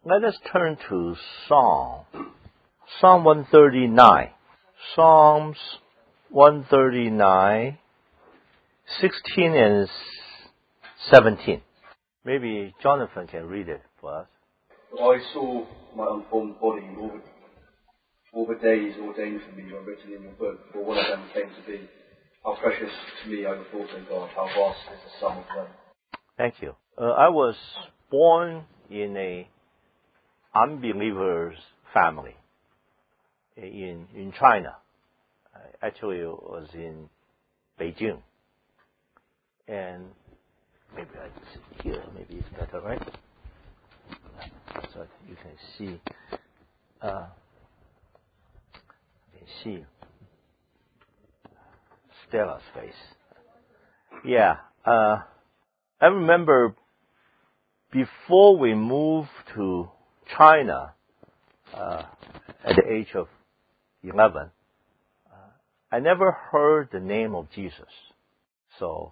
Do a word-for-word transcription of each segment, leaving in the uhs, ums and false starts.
let us turn to Psalm. Psalm one thirty-nine. Psalms one thirty-nine, sixteen and seventeen. Maybe Jonathan can read it for us. I saw my unformed body, all the, all the days ordained for me were written in your book, for one of them came to be. How precious to me are your thoughts, O God, how vast is the sum of them. Thank you. Uh, I was born in a unbeliever's family in in China. Uh, actually, it was in Beijing. And maybe I sit here. Maybe it's better, right? So you can see. Uh, you can see Stella's face. Yeah. Uh, I remember before we moved to China uh, at the age of eleven, uh, I never heard the name of Jesus. So,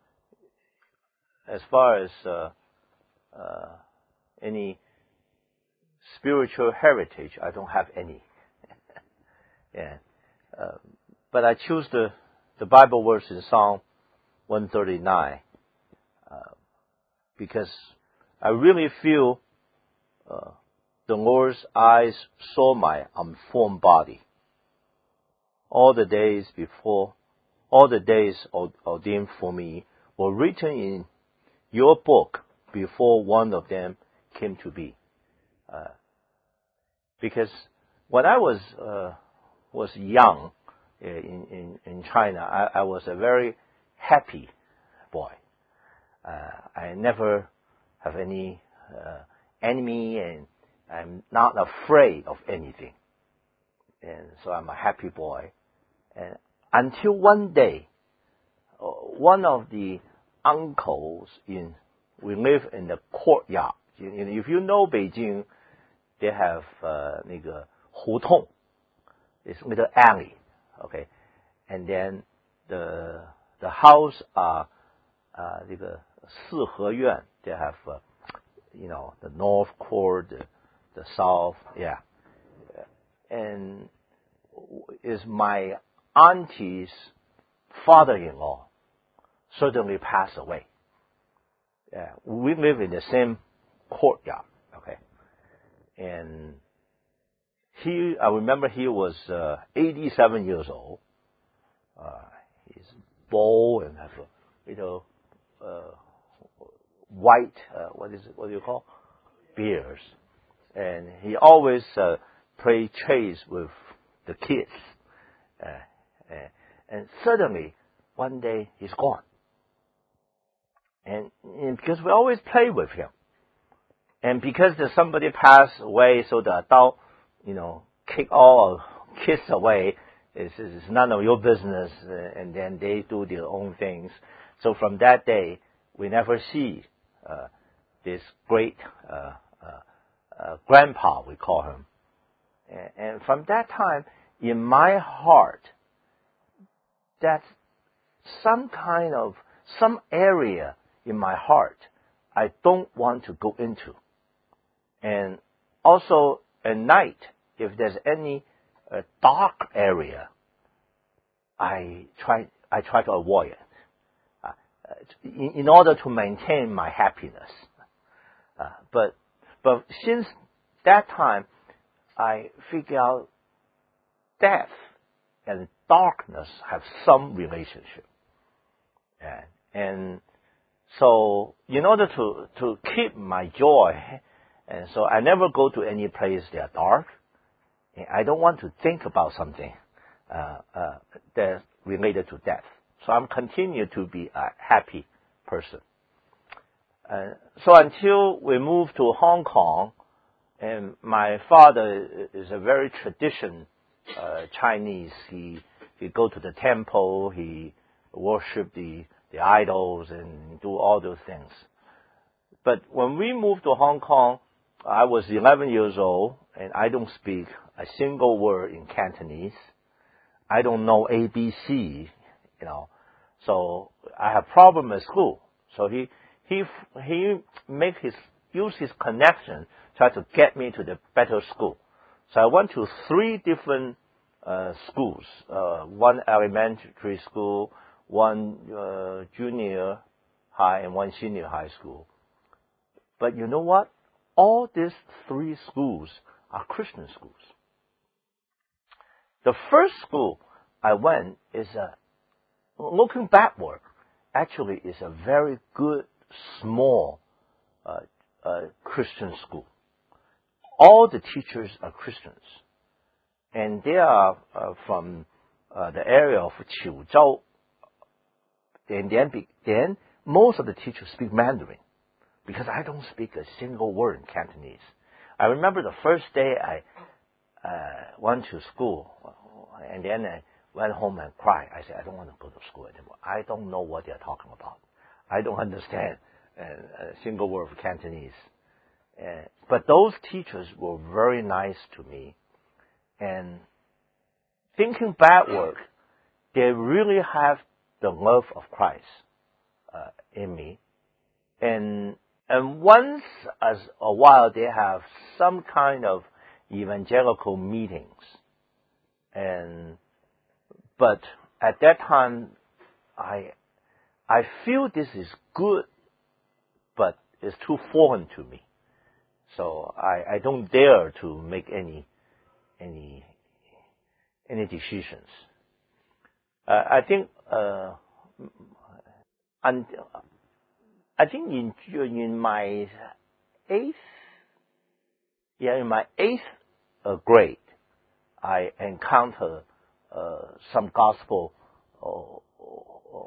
as far as uh, uh, any spiritual heritage, I don't have any. yeah. Uh, but I choose the, the Bible verse in Psalm one thirty-nine uh, because I really feel uh, the Lord's eyes saw my unformed body. All the days before, all the days ordained for me were written in your book before one of them came to be. Uh, because when I was uh, was young in in, in China, I, I was a very happy boy. Uh, I never have any uh, enemy, and I'm not afraid of anything. And so I'm a happy boy. And until one day, uh, one of the uncles in we live in the courtyard. If you know Beijing, they have uh, 那个胡同, this little alley, okay, and then the the house are uh, 这个四合院. They have uh, you know the north court, the, the south, yeah, and is my auntie's father-in-law suddenly passed away. Yeah, we live in the same courtyard, okay. And he, I remember he was uh, eighty-seven years old. Uh, he's bald and have a little uh, white, uh, what is it, what do you call? Beards. And he always uh, played chase with the kids. Uh, uh, and suddenly, one day, he's gone. And, and because we always play with him. And because there's somebody passed away, so the adult, you know, kick all kids away. It's, it's none of your business. And then they do their own things. So from that day, we never see uh, this great uh, uh, uh, grandpa, we call him. And, and from that time, in my heart, that's some kind of, some area in my heart I don't want to go into. And also at night, if there's any uh, dark area, I try I try to avoid it uh, in, in order to maintain my happiness. Uh, but but since that time, I figure out death and darkness have some relationship. And, and so in order to, to keep my joy, and so I never go to any place that are dark. And I don't want to think about something uh, uh, that's related to death. So I'm continue to be a happy person. Uh, so until we moved to Hong Kong, and my father is a very tradition uh, Chinese. He he go to the temple, he worship the the idols and do all those things. But when we moved to Hong Kong, I was eleven years old, and I don't speak a single word in Cantonese. I don't know A B C, you know. So I have problem at school. So he he he make his use his connection, try to get me to the better school. So I went to three different uh, schools, uh, one elementary school, one uh, junior high, and one senior high school. But you know what? All these three schools are Christian schools. The first school I went is a, looking backward, actually is a very good, small uh, uh, Christian school. All the teachers are Christians. And they are uh, from uh, the area of Qiuzhou. And then, then most of the teachers speak Mandarin, because I don't speak a single word in Cantonese. I remember the first day I uh, went to school, and then I went home and cried. I said, I don't want to go to school anymore. I don't know what they're talking about. I don't understand uh, a single word of Cantonese. Uh, but those teachers were very nice to me. And thinking backward, they really have the love of Christ uh, in me. And and once as a while, they have some kind of evangelical meetings. And but at that time, I I feel this is good, but it's too foreign to me. So I, I don't dare to make any any any decisions. Uh, I think uh, and I think in in my eighth yeah in my eighth uh, grade, I encountered uh, some gospel uh, uh,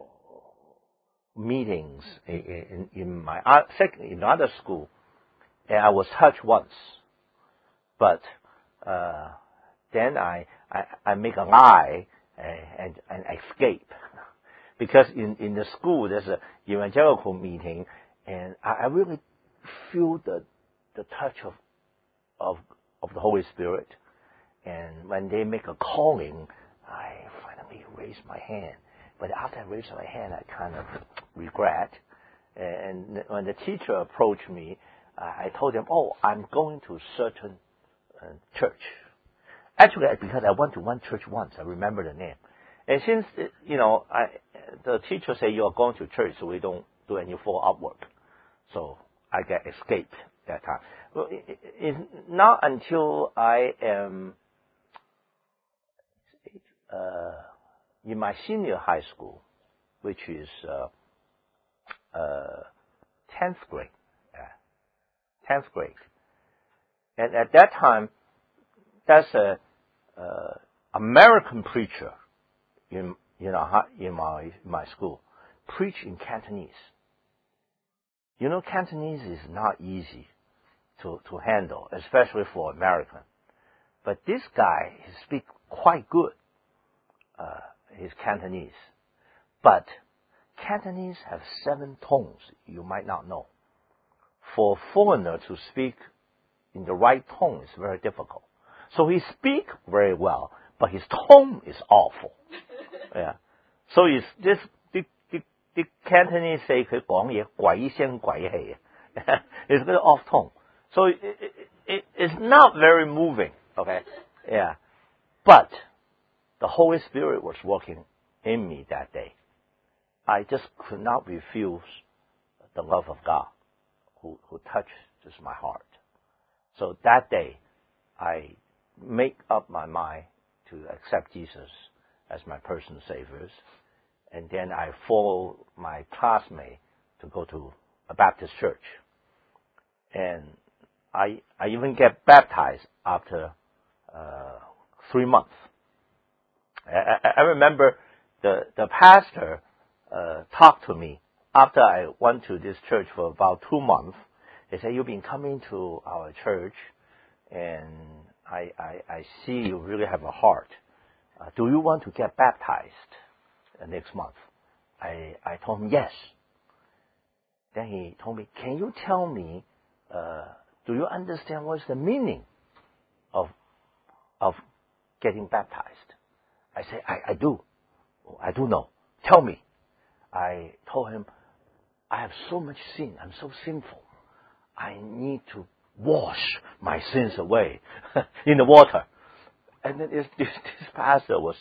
meetings in, in, in my second in another school, and I was touched once, but uh, then I, I I make a lie and, and, and escape, because in, in the school there's a evangelical meeting, and I, I really feel the the touch of of of the Holy Spirit. And when they make a calling, I finally raise my hand. But after I raise my hand, I kind of regret. And when the teacher approached me, I told him, oh, I'm going to a certain uh, church. Actually, because I went to one church once, I remember the name. And since, you know, I, the teacher said, you're going to church, so we don't do any follow-up work. So I get escaped that time. Well, it, it, not until I am uh, in my senior high school, which is uh, uh, tenth grade, uh, tenth grade, and at that time, that's a uh, American preacher in you know in my my school preach in Cantonese. You know, Cantonese is not easy to to handle, especially for American. But this guy he speaks quite good uh, his Cantonese. But Cantonese have seven tones. You might not know. For a foreigner to speak in the right tone is very difficult. So he speaks very well, but his tone is awful. Yeah. So it's this the the, the Cantonese say 佢講嘢鬼聲鬼氣. It's very off tone. So it, it, it, it's not very moving. Okay. Yeah. But the Holy Spirit was working in me that day. I just could not refuse the love of God who, who touched just my heart. So that day, I make up my mind to accept Jesus as my personal Savior. And then I follow my classmate to go to a Baptist church. And I, I even get baptized after uh, three months. I, I remember the, the pastor uh, talked to me after I went to this church for about two months. He said, you've been coming to our church, and I, I, I see you really have a heart. Uh, do you want to get baptized uh, next month? I, I told him, yes. Then he told me, can you tell me, uh, do you understand what's the meaning of, of getting baptized? I said, I, I do. I do know. Tell me. I told him, I have so much sin. I'm so sinful. I need to wash my sins away in the water. And then this, this, this pastor was,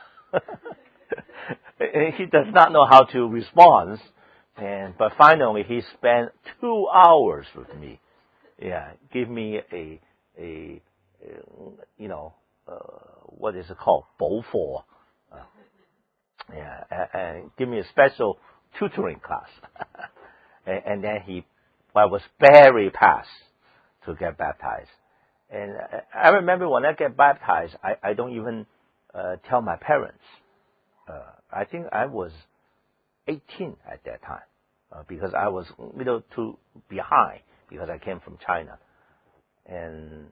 he does not know how to respond. And, but finally he spent two hours with me. Yeah, give me a, a, a you know, uh, what is it called? 补课. Uh, yeah, and, and give me a special tutoring class. and, and then he, I was very fast to get baptized. And I remember when I get baptized, I, I don't even uh, tell my parents. Uh, I think I was eighteen at that time uh, because I was a little too behind because I came from China. And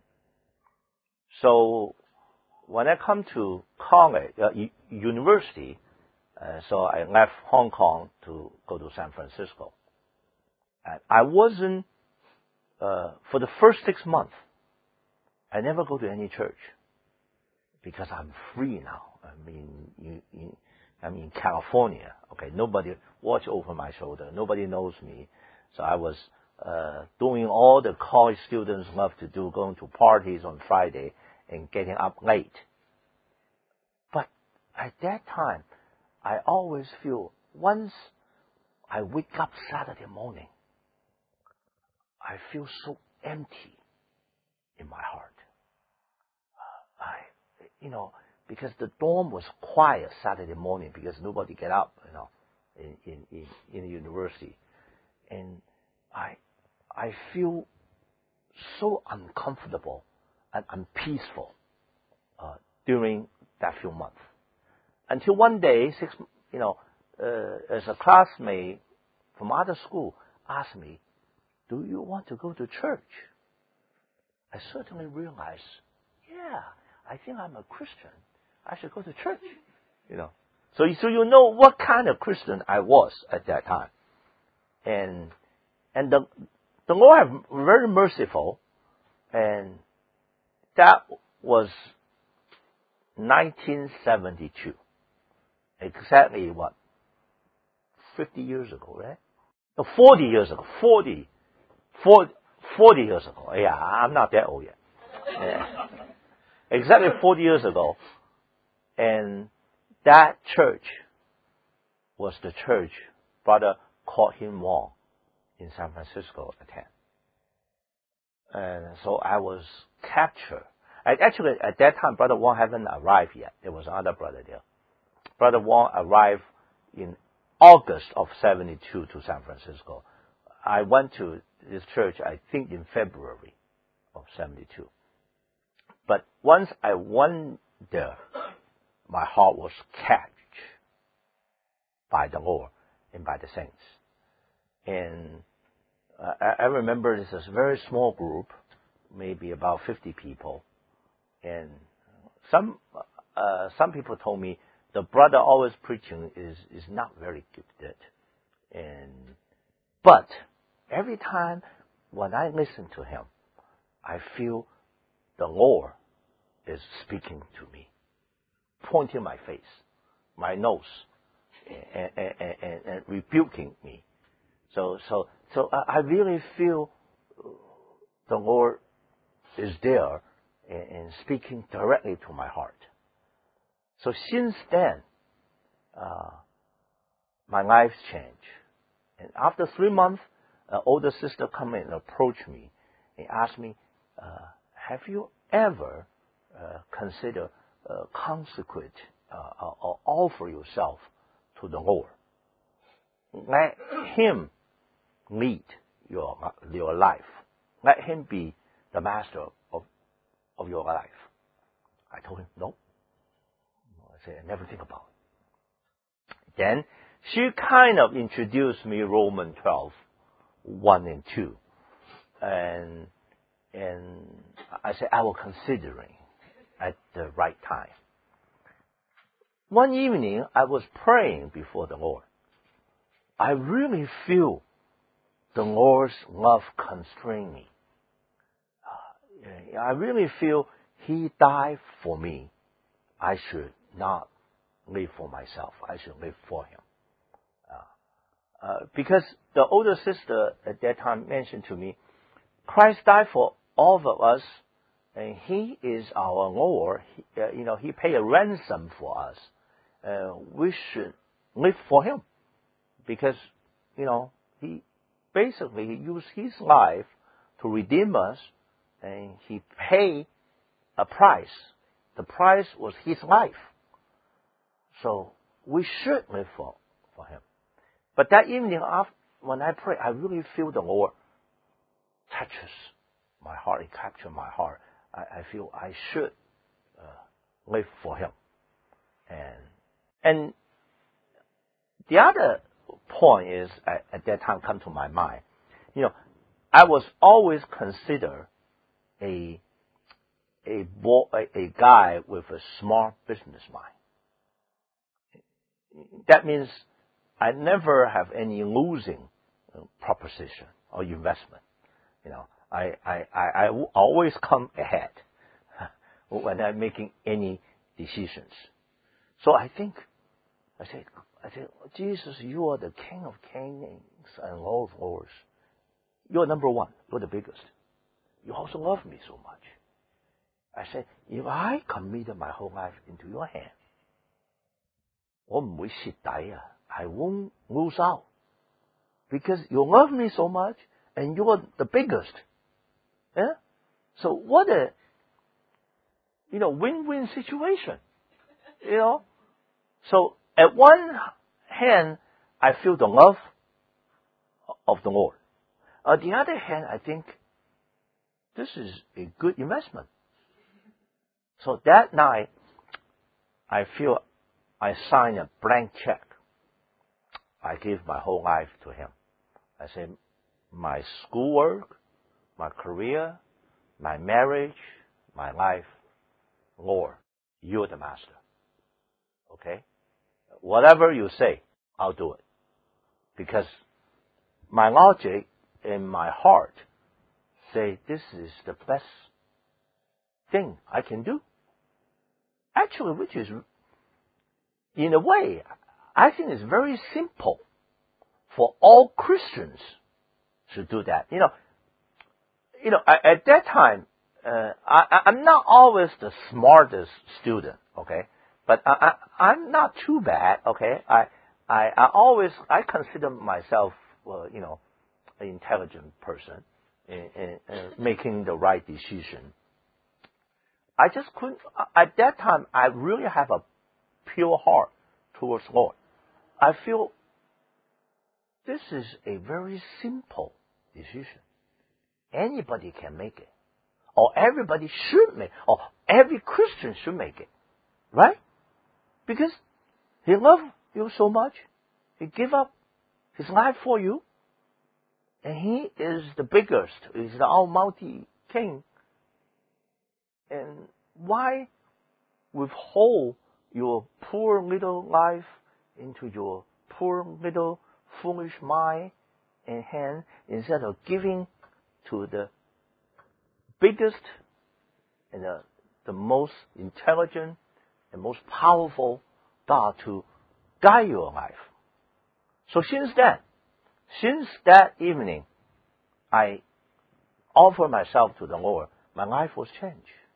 so when I come to college, uh, u- university, uh, so I left Hong Kong to go to San Francisco. And I wasn't, uh, for the first six months, I never go to any church because I'm free now. I mean, you, you, I'm in California. Okay, nobody watch over my shoulder. Nobody knows me. So I was uh, doing all the college students love to do, going to parties on Friday and getting up late. But at that time, I always feel once I wake up Saturday morning, I feel so empty in my heart. I, you know, because the dorm was quiet Saturday morning because nobody get up, you know, in, in, in, in the university. And I, I feel so uncomfortable and unpeaceful, uh, during that few months. Until one day, six, you know, uh, as a classmate from other school asked me, do you want to go to church? I certainly realized, yeah, I think I'm a Christian. I should go to church, you know. So, so you know what kind of Christian I was at that time. And, and the, the Lord is very merciful. And that was nineteen seventy-two. Exactly what? fifty years ago, right? No, forty years ago. forty. forty, forty years ago. Yeah, I'm not that old yet. Yeah. Exactly forty years ago. And that church was the church Brother Courtney Wong in San Francisco attended. And so I was captured. I, actually, at that time, Brother Wong hadn't arrived yet. There was another brother there. Brother Wong arrived in August of seventy-two to San Francisco. I went to this church, I think, in February of seventy-two. But once I went there, my heart was catched by the Lord and by the saints. And uh, I, I remember this is a very small group, maybe about fifty people. And some uh, some people told me the brother always preaching is, is not very gifted. And but every time when I listen to him, I feel the Lord is speaking to me, pointing my face, my nose, and, and, and, and rebuking me. So, so, so I really feel the Lord is there and, and speaking directly to my heart. So since then, uh, my life changed. And after three months, an older sister come in and approach me and ask me, uh, have you ever uh, considered uh, consecrate uh, or offer yourself to the Lord? Let Him lead your your life. Let Him be the master of of your life. I told him, no. I said, I never think about it. Then she kind of introduced me Romans twelve, one and two. And, and I said, I will consider it at the right time. One evening, I was praying before the Lord. I really feel the Lord's love constrain me. Uh, I really feel He died for me. I should not live for myself. I should live for Him. Uh, uh, because the older sister at that time mentioned to me, Christ died for all of us, and He is our Lord. He, uh, you know, He paid a ransom for us. Uh, we should live for Him because, you know, He basically he used His life to redeem us, and He paid a price. The price was His life. So we should live for, for Him. But that evening, after, when I pray, I really feel the Lord touches my heart. It captures my heart. I, I feel I should uh, live for Him. And and the other point is, at, at that time, come to my mind. You know, I was always considered a a boy, a, a guy with a smart business mind. That means I never have any losing proposition or investment. You know, I, I, I, I always come ahead when I'm making any decisions. So I think, I said, I said, Jesus, you are the King of Kings and Lord of Lords. You're number one. You're the biggest. You also love me so much. I said, if I committed my whole life into your hand, 我唔會蝕底啊. I won't lose out. Because you love me so much and you are the biggest. Yeah? So what a, you know, win-win situation. You know? So at one hand, I feel the love of the Lord. On the other hand, I think this is a good investment. So that night, I feel I signed a blank check. I gave my whole life to Him. I said, my schoolwork, my career, my marriage, my life, Lord, you're the master. Okay? Whatever you say, I'll do it. Because my logic and my heart say this is the best thing I can do. Actually, which is, in a way, I think it's very simple for all Christians to do that. You know, you know, at that time, uh, I, I'm not always the smartest student, okay? But I, I, I'm not too bad, okay? I, I, I always, I consider myself, uh, you know, an intelligent person in, in, in making the right decision. I just couldn't, at that time, I really have a pure heart towards Lord. I feel this is a very simple decision. Anybody can make it. Or everybody should make it. Or every Christian should make it. Right? Because He loved you so much. He gave up His life for you. And He is the biggest. He's the Almighty King. And why withhold your poor little life into your poor little foolish mind and hand instead of giving to the biggest and the, the most intelligent and most powerful God to guide your life? So since then, since that evening, I offered myself to the Lord. My life was changed.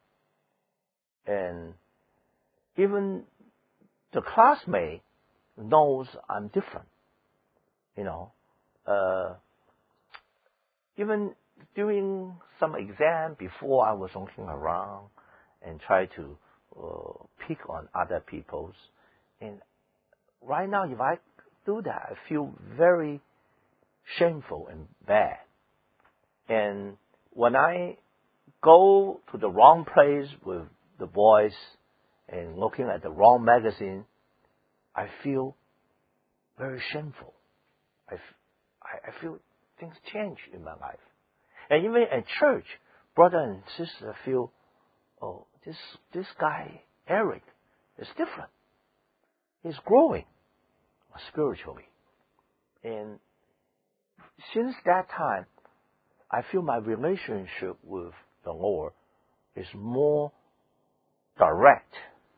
And even the classmate knows I'm different. You know, uh, even during some exam before I was looking around and try to uh, pick on other people's. And right now, if I do that, I feel very shameful and bad. And when I go to the wrong place with the boys and looking at the wrong magazine, I feel very shameful. I, I feel things change in my life. And even at church, brother and sister feel, oh, this this guy, Eric, is different. He's growing spiritually. And since that time, I feel my relationship with the Lord is more direct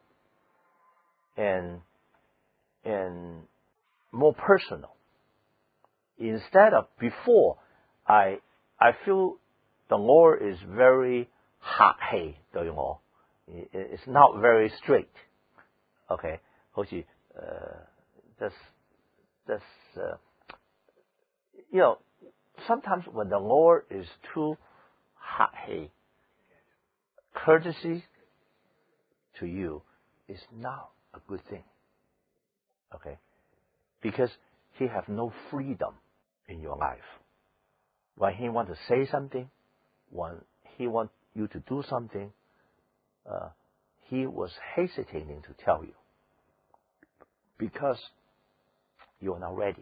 and and more personal. Instead of before, I I feel the Lord is very hard-headed, 對我. It's not very strict. Okay, 好似呃 that's that's uh, you know, sometimes when the Lord is too hard-headed, courtesy to you is not a good thing. Okay, because He have no freedom in your life. When He want to say something, when He want you to do something, uh, He was hesitating to tell you because you are not ready.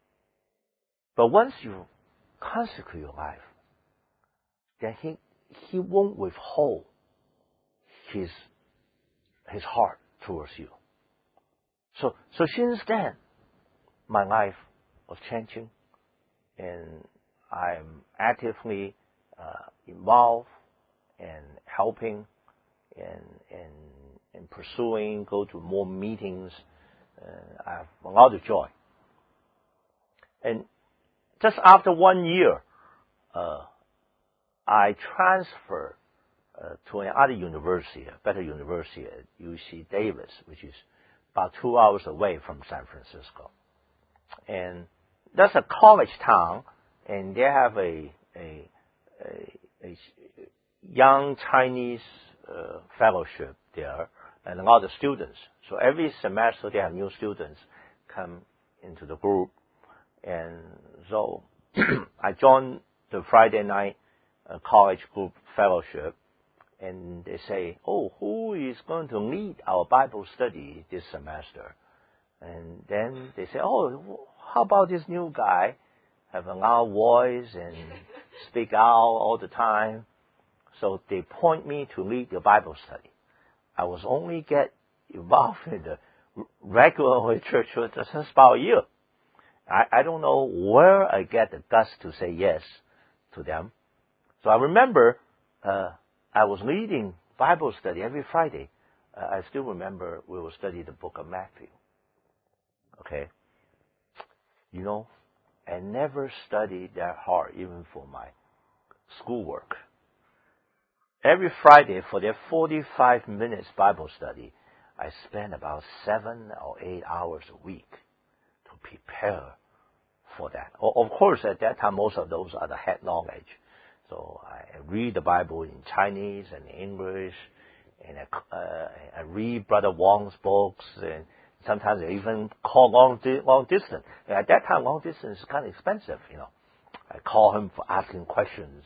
But once you consecrate your life, then He He won't withhold His His heart towards you. So so since then, my life was changing, and I'm actively uh, involved and helping and and and pursuing, go to more meetings. Uh, I have a lot of joy. And just after one year, uh, I transferred uh, to another university, a better university at U C Davis, which is about two hours away from San Francisco. And that's a college town, and they have a a, a, a young Chinese uh, fellowship there, and a lot of students. So every semester they have new students come into the group, and so I joined the Friday night uh, college group fellowship, and they say, "Oh, who is going to lead our Bible study this semester?" And then they say, "Oh, how about this new guy, have a loud voice and speak out all the time?" So they point me to lead the Bible study. I was only get involved in the regular church for just about a year. I, I don't know where I get the guts to say yes to them. So I remember uh, I was leading Bible study every Friday. Uh, I still remember we will study the book of Matthew. Okay? You know, I never studied that hard, even for my schoolwork. Every Friday, for their forty-five minutes Bible study, I spent about seven or eight hours a week to prepare for that. Of course, at that time, most of those are the head knowledge. So I read the Bible in Chinese and English, and I, uh, I read Brother Wong's books, and sometimes I even call long, long distance. And at that time, long distance is kind of expensive, you know. I call him for asking questions.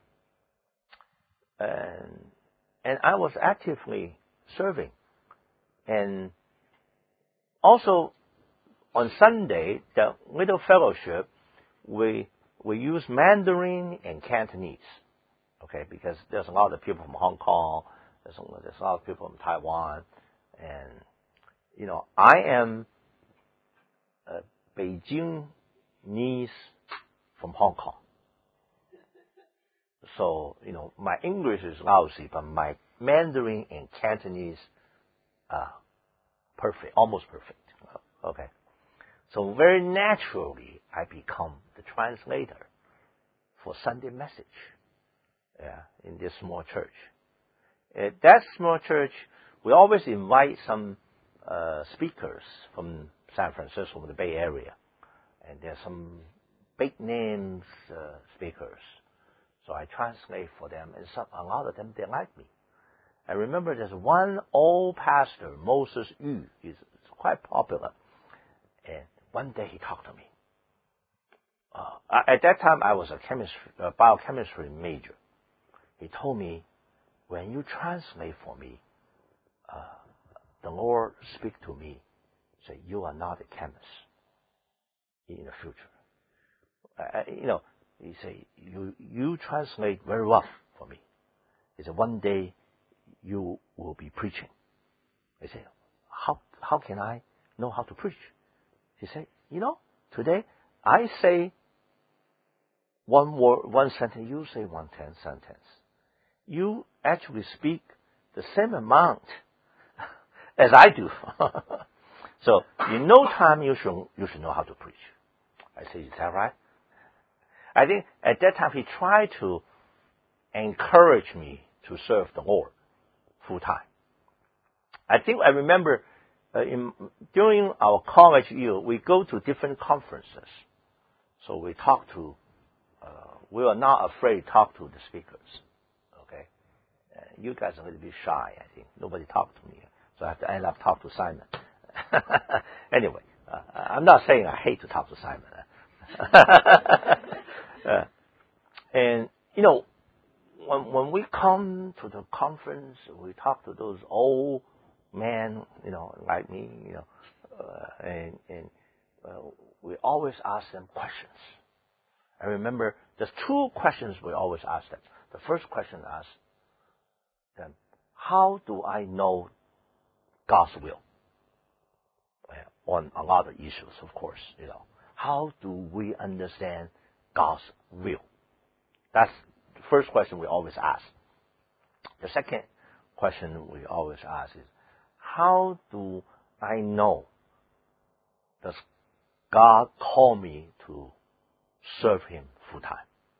And, and I was actively serving. And also, on Sunday, the little fellowship, we, we use Mandarin and Cantonese. Okay, because there's a lot of people from Hong Kong, there's a, there's a lot of people from Taiwan, and you know, I am a Beijingese from Hong Kong. So, you know, my English is lousy, but my Mandarin and Cantonese are perfect, almost perfect. Okay. So very naturally, I become the translator for Sunday message, yeah, in this small church. At that small church, we always invite some Uh, speakers from San Francisco, from the Bay Area, and there's some big names uh, speakers. So I translate for them, and some, a lot of them they like me. I remember there's one old pastor, Moses Yu. He's quite popular, and one day he talked to me. Uh, at that time, I was a chemistry, uh, biochemistry major. He told me, when you translate for me, uh, the Lord speak to me, say, you are not a chemist in the future. Uh, you know, he say, you, you translate very well for me. He said, one day you will be preaching. I said, how, how can I know how to preach? He said, you know, today I say one word, one sentence, you say one ten sentence. You actually speak the same amount as I do. So in no time you should you should know how to preach. I say, is that right? I think at that time he tried to encouraged me to serve the Lord full time. I think I remember uh, in, during our college year, we go to different conferences. So we talk to, uh, we are not afraid to talk to the speakers. Okay? Uh, you guys are a little bit shy, I think. Nobody talked to me. So I have to end up talking to Simon. Anyway, uh, I'm not saying I hate to talk to Simon. uh, and, you know, when, when we come to the conference, we talk to those old men, you know, like me, you know, uh, and, and uh, we always ask them questions. I remember there's two questions we always ask them. The first question asks them, how do I know God's will? On a lot of issues, of course, you know. How do we understand God's will? That's the first question we always ask. The second question we always ask is, how do I know does God call me to serve Him full time?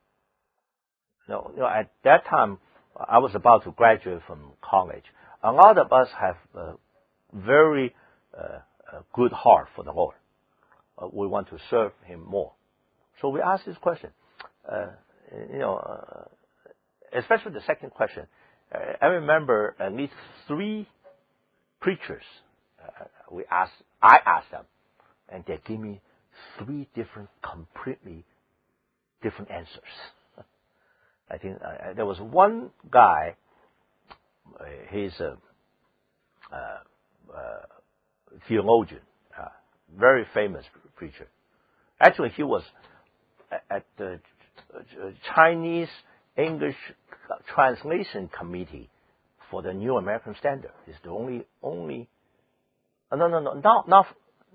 You know, you know, at that time, I was about to graduate from college. A lot of us have a very uh, a good heart for the Lord. Uh, we want to serve Him more. So we ask this question. Uh, you know, uh, especially the second question. Uh, I remember at least three preachers. Uh, we asked, I asked them, and they give me three different, completely different answers. I think uh, there was one guy. Uh, he's a. Uh, uh, theologian, uh, very famous preacher. Actually, he was at the Chinese English Translation Committee for the New American Standard. He's the only, only, uh, no, no, no, not, not,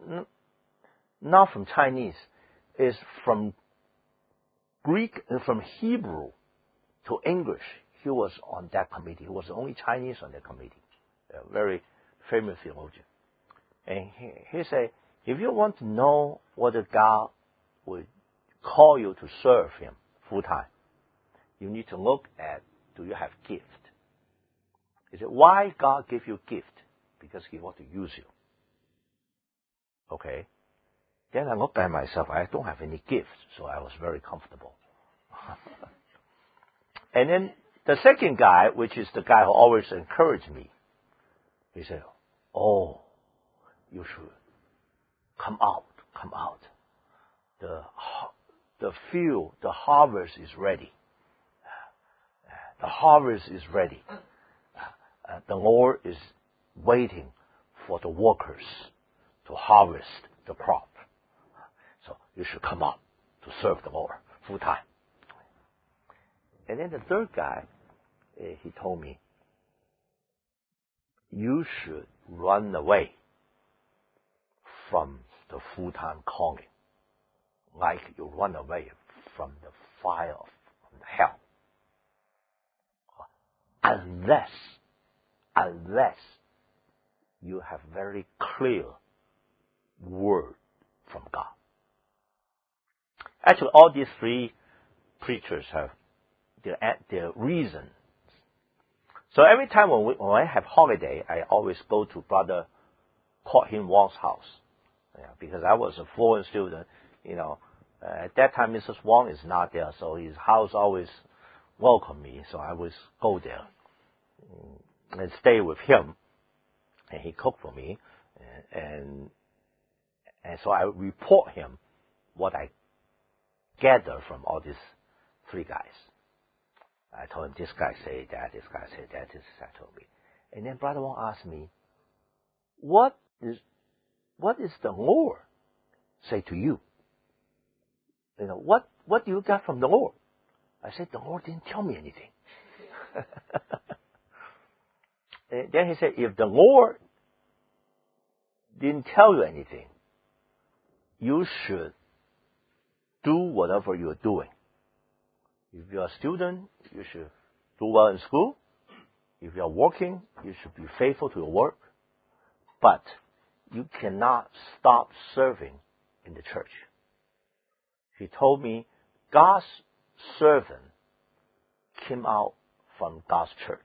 not from Chinese. It's from Greek, uh, from Hebrew to English. He was on that committee. He was the only Chinese on that committee. A very famous theologian. And he, he said, if you want to know whether God would call you to serve Him full time, you need to look at, do you have gift? He said, why God give you gift? Because He wants to use you. Okay. Then I looked at myself, I don't have any gifts, so I was very comfortable. And then the second guy, which is the guy who always encouraged me, he said, oh, you should come out, come out. The, the field, the harvest is ready. The harvest is ready. Uh, the Lord is waiting for the workers to harvest the crop. So you should come out to serve the Lord full time. And then the third guy, uh, he told me, you should run away from the full-time calling, like you run away from the fire of hell. Unless, unless you have very clear word from God. Actually, all these three preachers have their, their reasons. So every time when, we, when I have holiday, I always go to Brother Kwok Hin Wong's house. Yeah, because I was a foreign student, you know. Uh, at that time, Missus Wong is not there, so his house always welcomed me. So I always go there and stay with him, and he cooked for me, and and, and so I report him what I gather from all these three guys. I told him this guy say that, this guy say that, this guy told me, and then Brother Wong asked me, "What is what is the Lord say to you? You know, what, what do you got from the Lord?" I said, "The Lord didn't tell me anything." And then he said, "If the Lord didn't tell you anything, you should do whatever you're doing. If you're a student, you should do well in school. If you're working, you should be faithful to your work. But you cannot stop serving in the church." He told me, God's servant came out from God's church.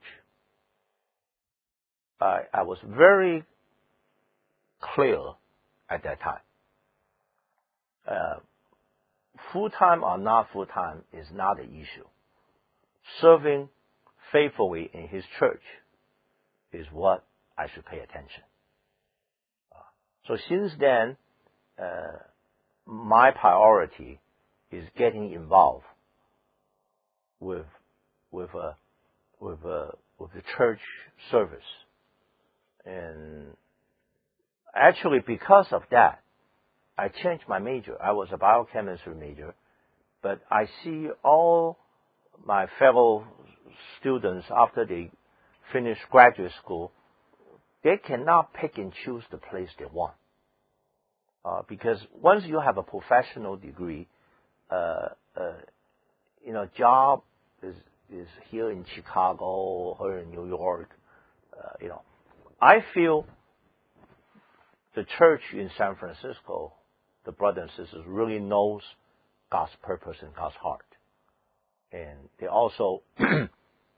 I, I was very clear at that time. Uh, full-time or not full-time is not an issue. Serving faithfully in His church is what I should pay attention. Uh, so since then, uh, my priority is getting involved with with a with a with the church service, and actually because of that, I changed my major. I was a biochemistry major, but I see all my fellow students after they finish graduate school, they cannot pick and choose the place they want. Uh, because once you have a professional degree, uh, uh, you know, job is is here in Chicago or in New York. Uh, you know, I feel the church in San Francisco, the brothers and sisters, really knows God's purpose and God's heart, and they also uh,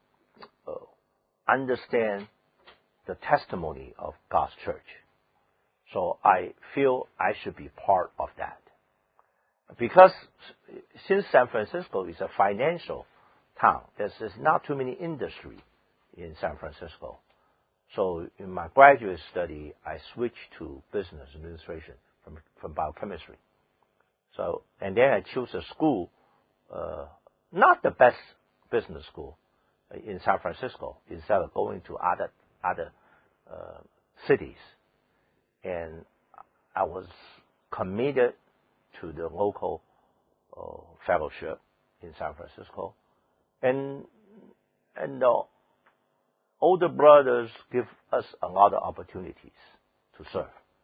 understand the testimony of God's church. So I feel I should be part of that. Because since San Francisco is a financial town, there's, there's not too many industry in San Francisco. So in my graduate study, I switched to business administration from, from biochemistry. So, and then I chose a school, uh, not the best business school in San Francisco, instead of going to other, other, uh, cities. And I was committed to the local uh, fellowship in San Francisco, and and the older brothers give us a lot of opportunities to serve,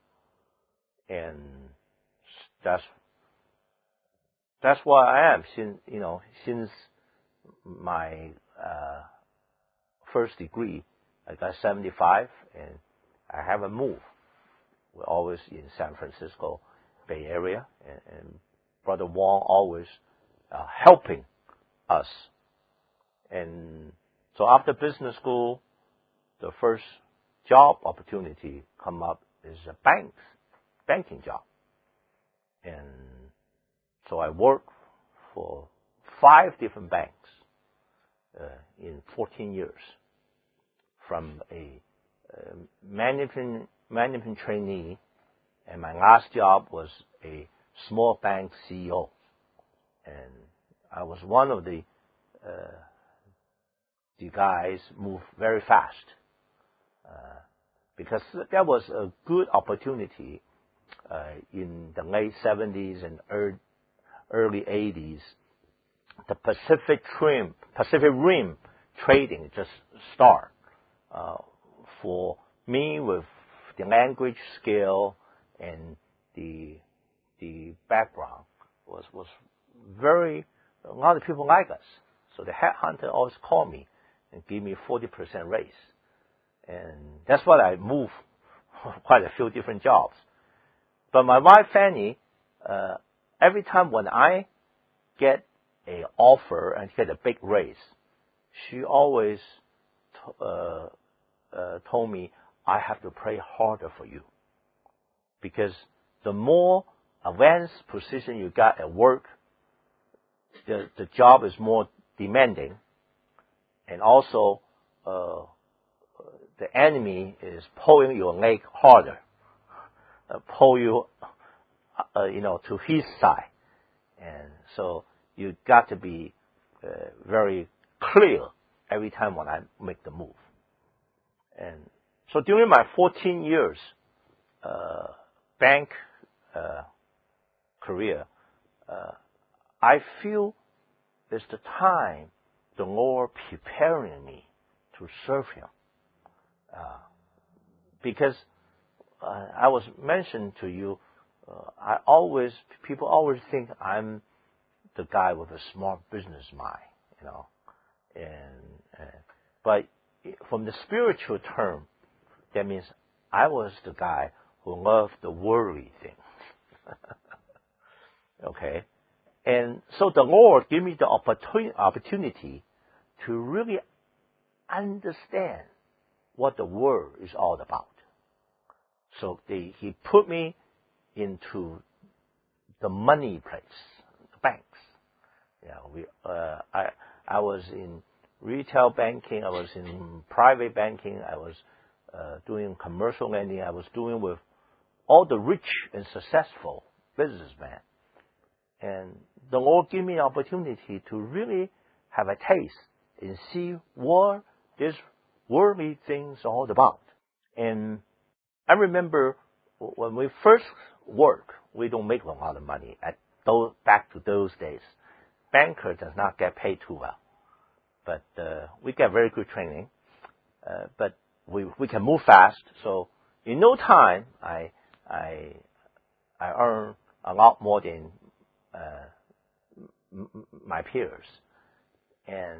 and that's that's why I am. Since you know, since my uh, first degree, I got seventy-five, and I haven't moved. We're always in San Francisco Bay Area, and, and Brother Wong always uh, helping us. And so after business school, the first job opportunity come up is a bank, banking job. And so I worked for five different banks uh, in fourteen years, from a uh, management management trainee, and my last job was a small bank C E O. And I was one of the uh, the guys moved very fast uh, because that was a good opportunity uh, in the late seventies and early, early eighties. The Pacific Rim, Pacific Rim trading just started uh, for me with the language skill and the the background was was very, a lot of people like us. So the headhunter always called me and give me forty percent raise. And that's why I moved quite a few different jobs. But my wife Fanny, uh, every time when I get a offer and get a big raise, she always t- uh, uh, told me, I have to pray harder for you. Because the more advanced position you got at work, the, the job is more demanding. And also, uh, the enemy is pulling your leg harder, uh, pull you, uh, you know, to his side. And so you got to be uh, very clear every time when I make the move. And so during my fourteen years uh, bank uh, career, uh, I feel it's the time the Lord preparing me to serve Him. Uh, because uh, I was mentioned to you, uh, I always people always think I'm the guy with a smart business mind, you know, and uh, but from the spiritual term, that means I was the guy who loved the worldly things. Okay? And so the Lord gave me the opportunity to really understand what the world is all about. So they, he put me into the money place, the banks. Yeah, we, uh, I, I was in retail banking, I was in private banking, I was uh, doing commercial lending, I was doing with all the rich and successful businessmen. And the Lord gave me an opportunity to really have a taste and see what this worldly things are all about. And I remember when we first work, we don't make a lot of money. At those, back to those days, banker does not get paid too well, but uh, we get very good training. Uh, but we we can move fast. So in no time, I I I earn a lot more than uh, m- my peers. And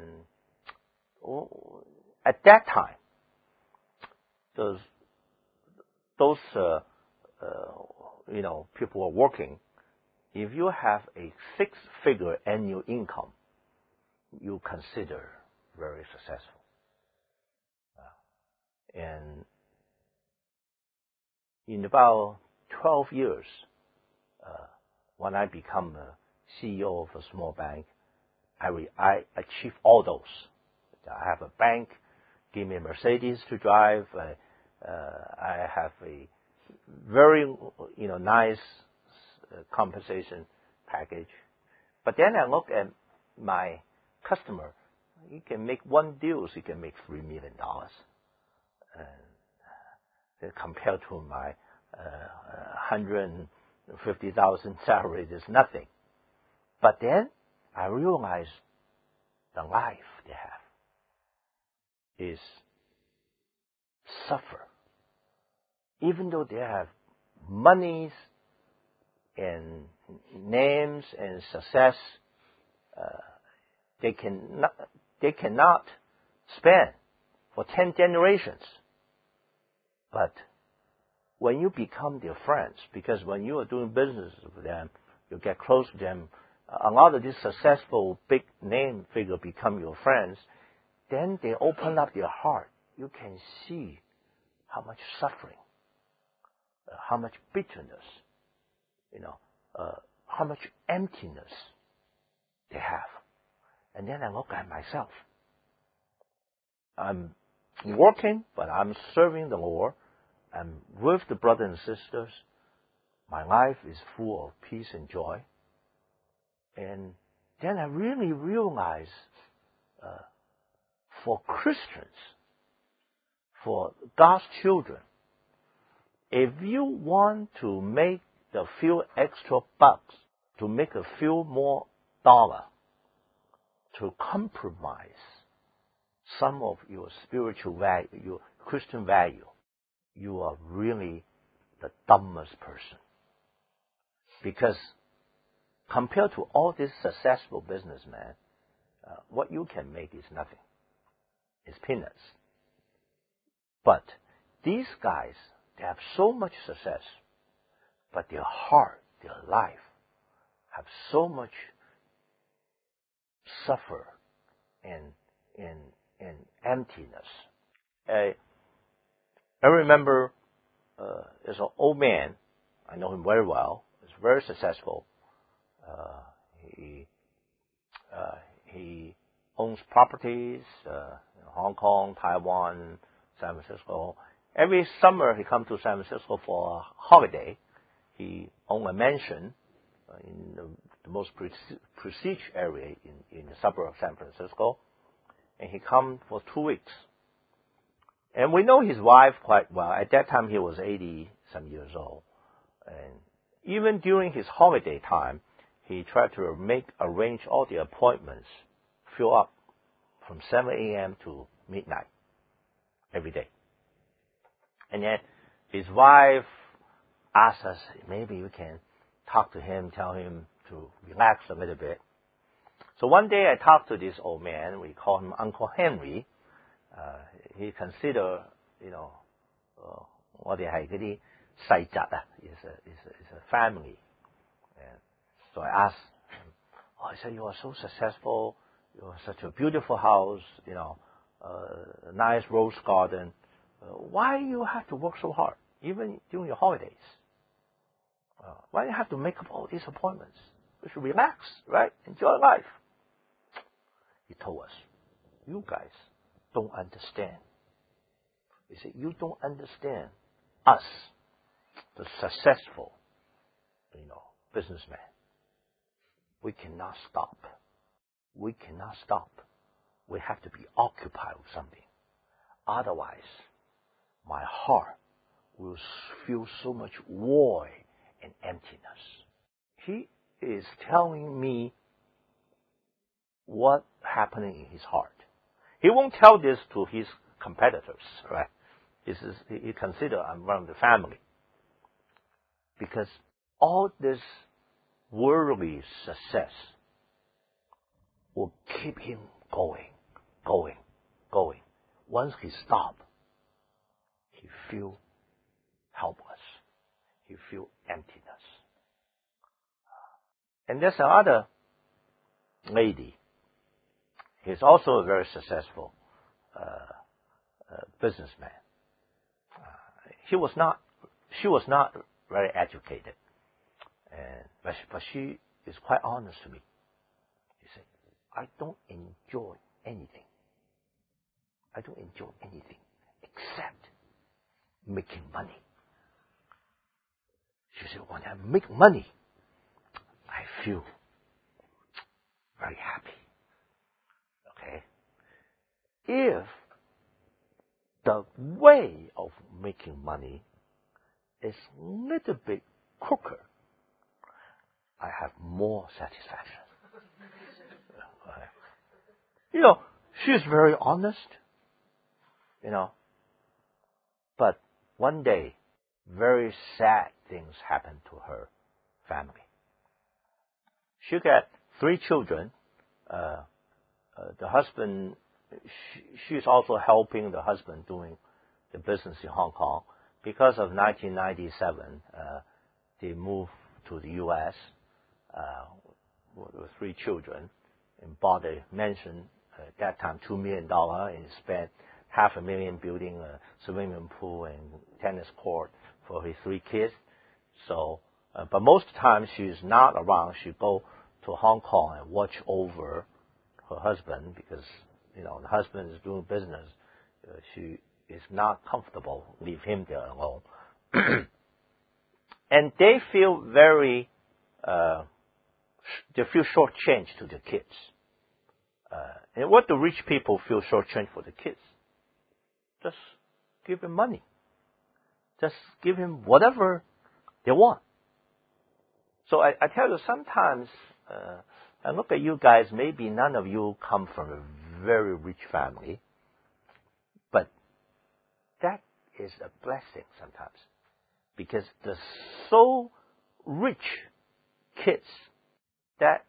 at that time, those those uh, uh, you know people were working. If you have a six-figure annual income, you consider very successful. Uh, and in about twelve years, uh, when I become a C E O of a small bank, I, re- I achieve all those. I have a bank, give me a Mercedes to drive. I, uh, I have a very, you know, nice uh, compensation package. But then I look at my customer. He can make one deal, he can make three million dollars. And compared to my uh, one hundred fifty thousand salary, is nothing. But then I realize the life they have is suffer. Even though they have monies and names and success, uh, they cannot they cannot spend for ten generations. But when you become their friends, because when you are doing business with them, you get close to them. A lot of these successful big name figures become your friends. Then they open up their heart. You can see how much suffering, uh, how much bitterness, you know, uh, how much emptiness they have. And then I look at myself. I'm working, but I'm serving the Lord. I'm with the brothers and sisters. My life is full of peace and joy. And then I really realize uh, for Christians, for God's children, if you want to make a few extra bucks, to make a few more dollar, to compromise some of your spiritual value, your Christian value, you are really the dumbest person. Because compared to all these successful businessmen, uh, what you can make is nothing. It's peanuts. But these guys, they have so much success, but their heart, their life, have so much suffer and and and emptiness. I, I remember uh, there's an old man. I know him very well. He's very successful. Uh, he uh, he owns properties uh, in Hong Kong, Taiwan, San Francisco. Every summer he comes to San Francisco for a holiday. He owns a mansion uh, in the, the most prestige area in, in the suburb of San Francisco. And he comes for two weeks. And we know his wife quite well. At that time he was eighty some years old. And even during his holiday time, he tried to make arrange all the appointments, fill up from seven a.m. to midnight every day. And then his wife asked us, maybe we can talk to him, tell him to relax a little bit. So one day I talked to this old man. We call him Uncle Henry. Uh, he consider, you know, uh, 我哋係嗰啲世侄啊, is a is a is a family. And so I asked him, oh, I said, you are so successful. you know, such a beautiful house, you know, uh, a nice rose garden. Uh, why you have to work so hard, even during your holidays? Uh, why you have to make up all these appointments? We should relax, right? Enjoy life. He told us, you guys don't understand. He said, you don't understand us, the successful, you know, businessman. We cannot stop. We cannot stop. We have to be occupied with something. Otherwise, my heart will feel so much void and emptiness. He is telling me what happening in his heart. He won't tell this to his competitors, right? This is, he consider I'm one of the family. Because all this worldly success will keep him going, going, going. Once he stops, he feel helpless. He feel emptiness. And there's another lady. He's also a very successful uh, uh, businessman. Uh, he was not, she was not very educated, and but she, but she is quite honest to me. She said, "I don't enjoy anything. I don't enjoy anything except making money." She said, "When I make money, I feel very happy." Okay? If the way of making money is a little bit crooked, I have more satisfaction. You know, she's very honest, you know, but one day, very sad things happened to her family. She got three children. Uh, uh, the husband, she, she's also helping the husband doing the business in Hong Kong. Because of nineteen ninety-seven, uh, they moved to the U S uh, with three children and bought a mansion, uh, at that time two million dollars, and spent half a million building a swimming pool and tennis court for his three kids. So, uh, but most of the time she's not around. She go to Hong Kong and watch over her husband because, you know, the husband is doing business. Uh, she is not comfortable. Leave him there alone. And they feel very, uh, they feel shortchanged to the kids. Uh, and what do rich people feel shortchanged for the kids? Just give him money. Just give him whatever they want. So I, I tell you, sometimes, uh, I look at you guys, maybe none of you come from a very rich family, but that is a blessing sometimes. Because the so rich kids that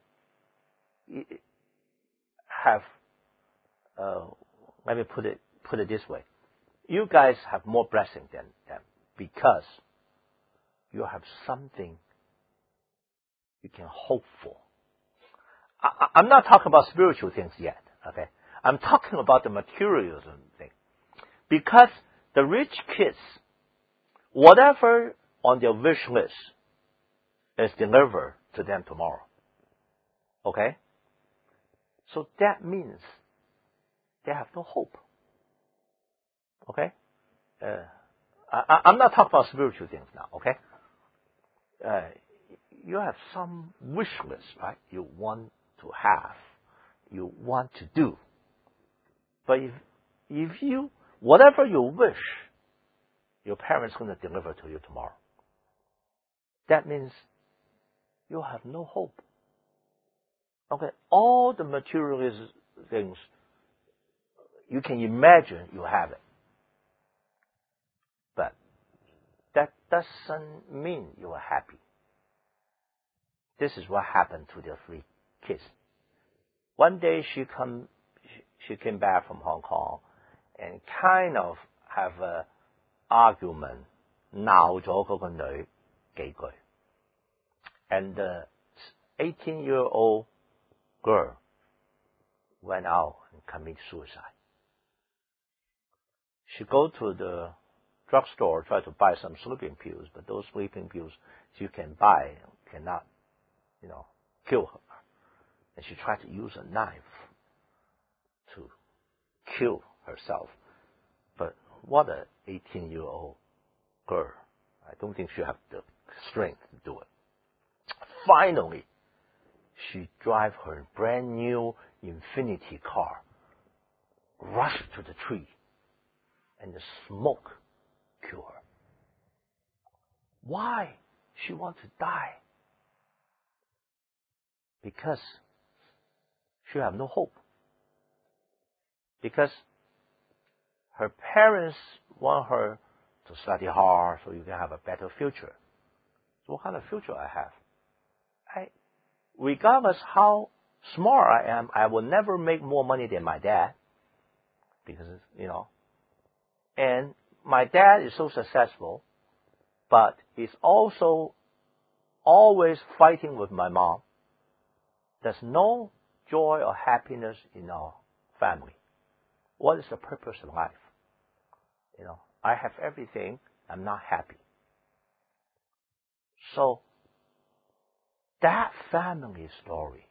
have, uh, let me put it, put it this way. You guys have more blessing than them because you have something you can hope for. I, I'm not talking about spiritual things yet, okay? I'm talking about the materialism thing. Because the rich kids, whatever on their wish list is delivered to them tomorrow. Okay? So that means they have no hope. Okay? Uh, I, I'm not talking about spiritual things now, okay? Uh, you have some wish list, right? You want to have, you want to do. But if, if you, whatever you wish, your parents are going to deliver to you tomorrow. That means you have no hope. Okay? All the materialist things, you can imagine you have it. But that doesn't mean you are happy. This is what happened to the three kids. One day she come, she came back from Hong Kong and kind of have a argument, 鬧咗嗰個女幾句. And the eighteen-year-old girl went out and committed suicide. She go to the drugstore, try to buy some sleeping pills, but those sleeping pills you can buy cannot, you know, kill her. And she tried to use a knife to kill herself. But what an eighteen-year-old girl. I don't think she have the strength to do it. Finally, she drive her brand new Infiniti car, rush to the tree, and the smoke kill her. Why she want to die? Because she have no hope. Because her parents want her to study hard so you can have a better future. So what kind of future I have? I, regardless how smart I am, I will never make more money than my dad. Because, you know, and my dad is so successful, but he's also always fighting with my mom. There's no joy or happiness in our family. What is the purpose of life? You know, I have everything, I'm not happy. So, that family story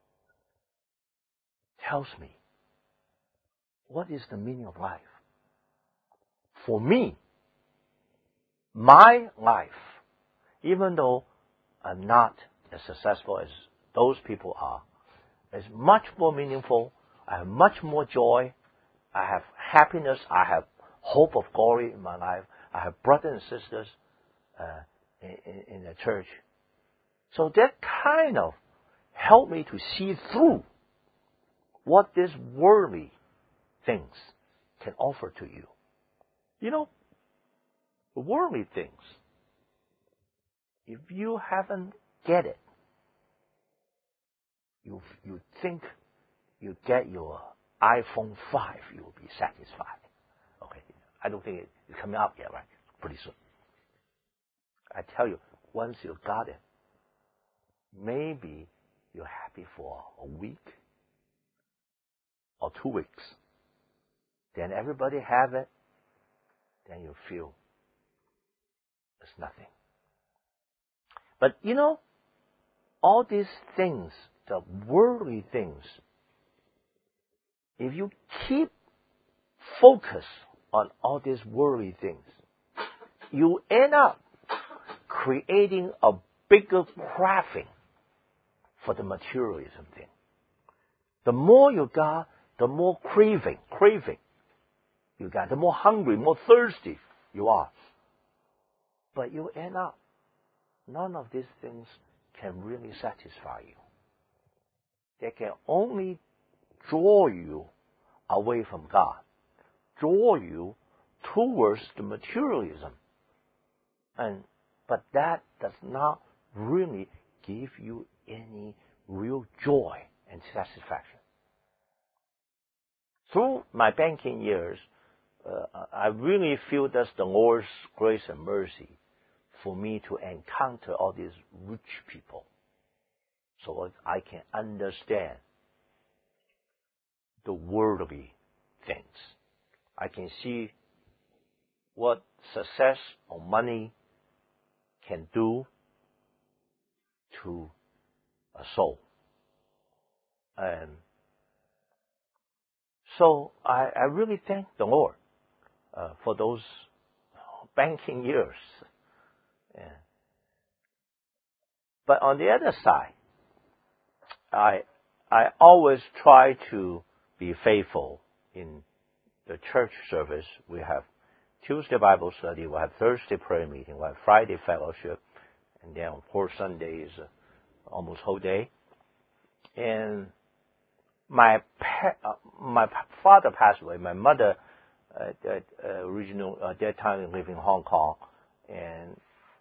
tells me what is the meaning of life. For me, my life, even though I'm not as successful as those people are, is much more meaningful. I have much more joy. I have happiness. I have hope of glory in my life. I have brothers and sisters uh, in, in, in the church. So that kind of helped me to see through what these worldly things can offer to you. You know, worldly things, if you haven't get it, you you think you get your iPhone five, you will be satisfied. Okay, I don't think it, it's coming up yet, right? Pretty soon. I tell you, once you got it, maybe you're happy for a week or two weeks. Then everybody have it. Then you feel it's nothing. But you know, all these things, the worldly things, if you keep focus on all these worldly things, you end up creating a bigger craving for the materialism thing. The more you got, the more craving, craving you got, the more hungry, more thirsty you are. But you end up, none of these things can really satisfy you. They can only draw you away from God, draw you towards the materialism. And but that does not really give you any real joy and satisfaction. Through my banking years, uh, I really feel that's the Lord's grace and mercy for me to encounter all these rich people, so I can understand the worldly things. I can see what success or money can do to a soul. And so I, I really thank the Lord uh, for those banking years. Yeah. But on the other side, I I always try to be faithful in the church service. We have Tuesday Bible study, we have Thursday prayer meeting, we have Friday fellowship, and then of course Sunday is uh, almost whole day. And my pa- uh, my father passed away. My mother, uh, that uh, original at uh, that time lived in Hong Kong, and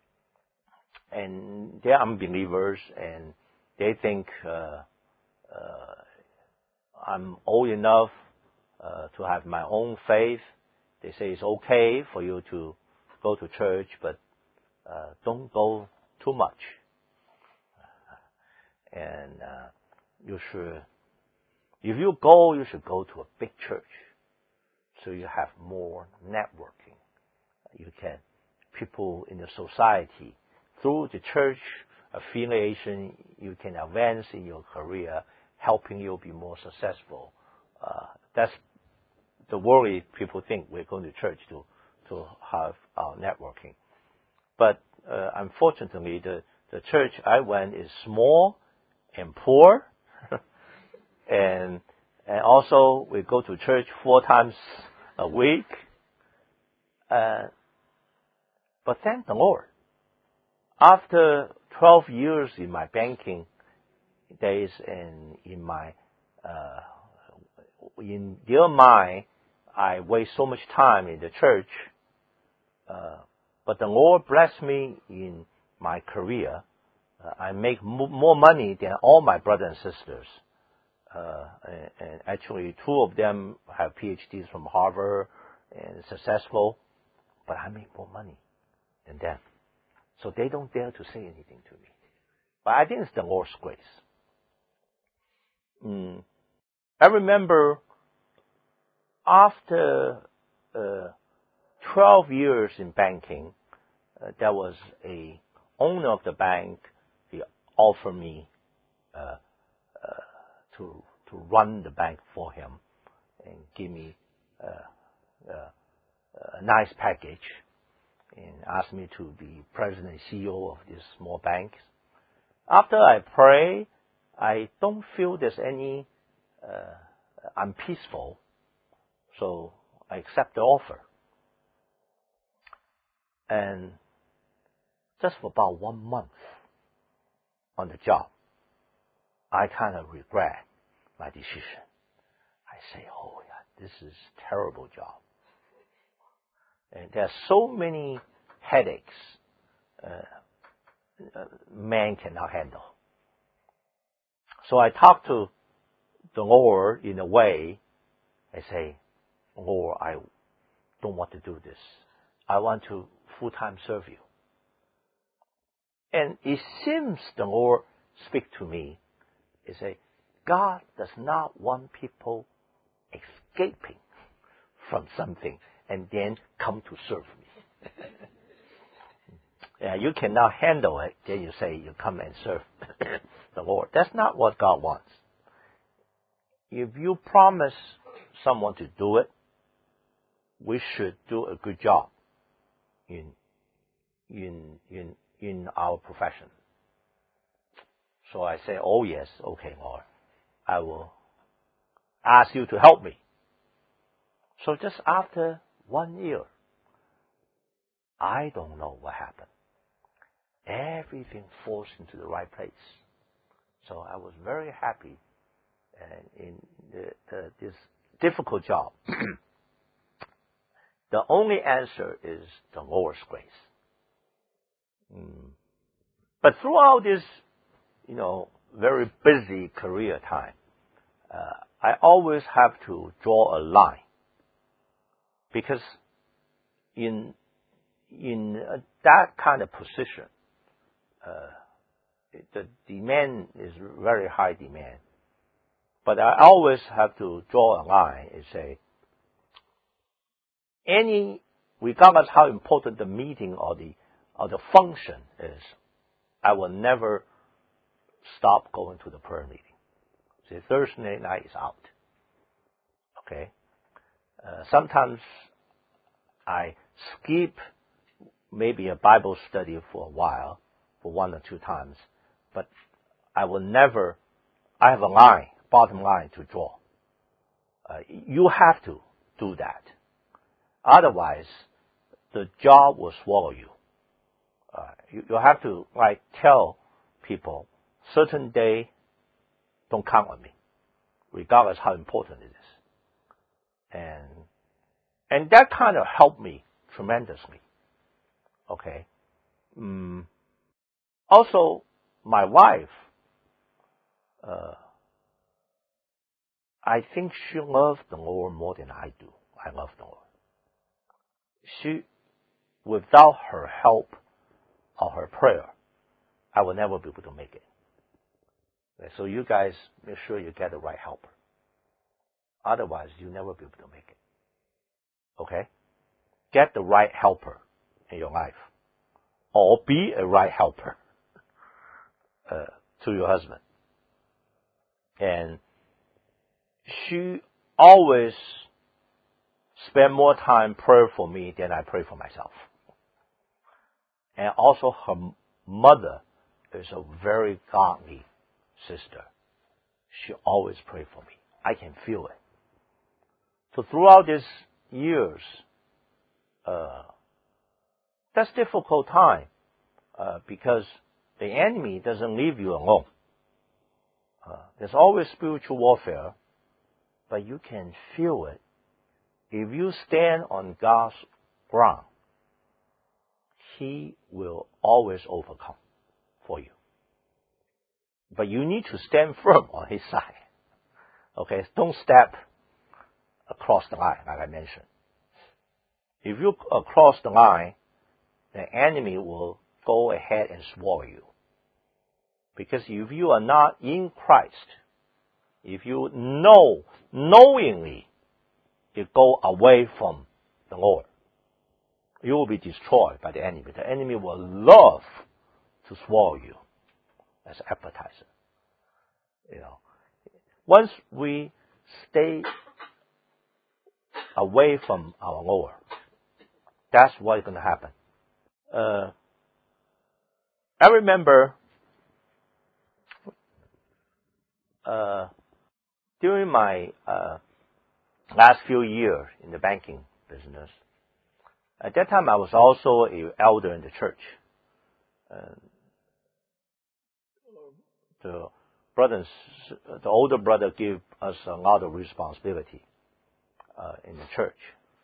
and they're unbelievers, and they think uh, uh, I'm old enough uh, to have my own faith. They say it's okay for you to go to church, but uh, don't go too much. And uh, you should If you go, you should go to a big church, so you have more networking. You can, people in the society, through the church affiliation, you can advance in your career, helping you be more successful. Uh, that's the worry people think we're going to church to, to have our networking. But uh, unfortunately, the, the church I went is small and poor. and and also, we go to church four times a week. Uh, but thank the Lord. After twelve years in my banking days and in my, uh, in their mind, I waste so much time in the church. Uh, but the Lord blessed me in my career. Uh, I make m- more money than all my brothers and sisters. Uh, and, and actually, two of them have P H Ds from Harvard and successful, but I make more money than them. So they don't dare to say anything to me. But I think it's the Lord's grace. Mm. I remember after uh, twelve years in banking, uh, there was a owner of the bank. He offered me uh, uh, to to run the bank for him and give me uh, uh, a nice package, and asked me to be president and C E O of this small bank. After I pray, I don't feel there's any uh, I'm peaceful, so I accept the offer. And just for about one month on the job, I kind of regret my decision. I say, oh yeah, this is a terrible job. And there are so many headaches uh, man cannot handle. So I talk to the Lord in a way. I say, Lord, I don't want to do this. I want to full-time serve you. And it seems the Lord speak to me. He say, God does not want people escaping from something and then come to serve me. Yeah, you cannot handle it, then you say you come and serve the Lord. That's not what God wants. If you promise someone to do it, we should do a good job in in in in our profession. So I say, oh yes, okay, Lord, I will ask you to help me. So just after one year, I don't know what happened. Everything falls into the right place. So I was very happy uh, in the, uh, this difficult job. The only answer is the Lord's grace. Mm. But throughout this, you know, very busy career time, uh, I always have to draw a line, because in in uh, that kind of position, uh, the demand is very high demand. But I always have to draw a line and say, any, regardless how important the meeting or the or the function is, I will never stop going to the prayer meeting. See, Thursday night is out. Okay? Uh, sometimes I skip maybe a Bible study for a while, for one or two times, but I will never, I have a line, bottom line to draw. Uh, you have to do that. Otherwise, the job will swallow you. Uh, you, you have to, like, tell people, certain day, don't count on me, regardless how important it is. And, and that kind of helped me tremendously. Okay. Mm. Also, my wife, uh, I think she loves the Lord more than I do. I love the Lord. She, without her help or her prayer, I will never be able to make it. Okay, so you guys make sure you get the right helper. Otherwise, you'll never be able to make it. Okay? Get the right helper in your life. Or be a right helper uh, to your husband. And she always spend more time praying for me than I pray for myself. And also her mother is a very godly sister. She always prayed for me. I can feel it. So throughout these years, uh, that's a difficult time uh, because the enemy doesn't leave you alone. Uh, there's always spiritual warfare, but you can feel it. If you stand on God's ground, He will always overcome for you. But you need to stand firm on His side. Okay? Don't step across the line, like I mentioned. If you cross the line, the enemy will go ahead and swallow you. Because if you are not in Christ, if you know, knowingly, you go away from the Lord, you will be destroyed by the enemy. The enemy will love to swallow you as an appetizer. You know, once we stay away from our Lord, that's what's going to happen. Uh, I remember uh, during my uh, last few years in the banking business, at that time I was also an elder in the church. Uh, the brothers, the older brother gave us a lot of responsibility uh, in the church,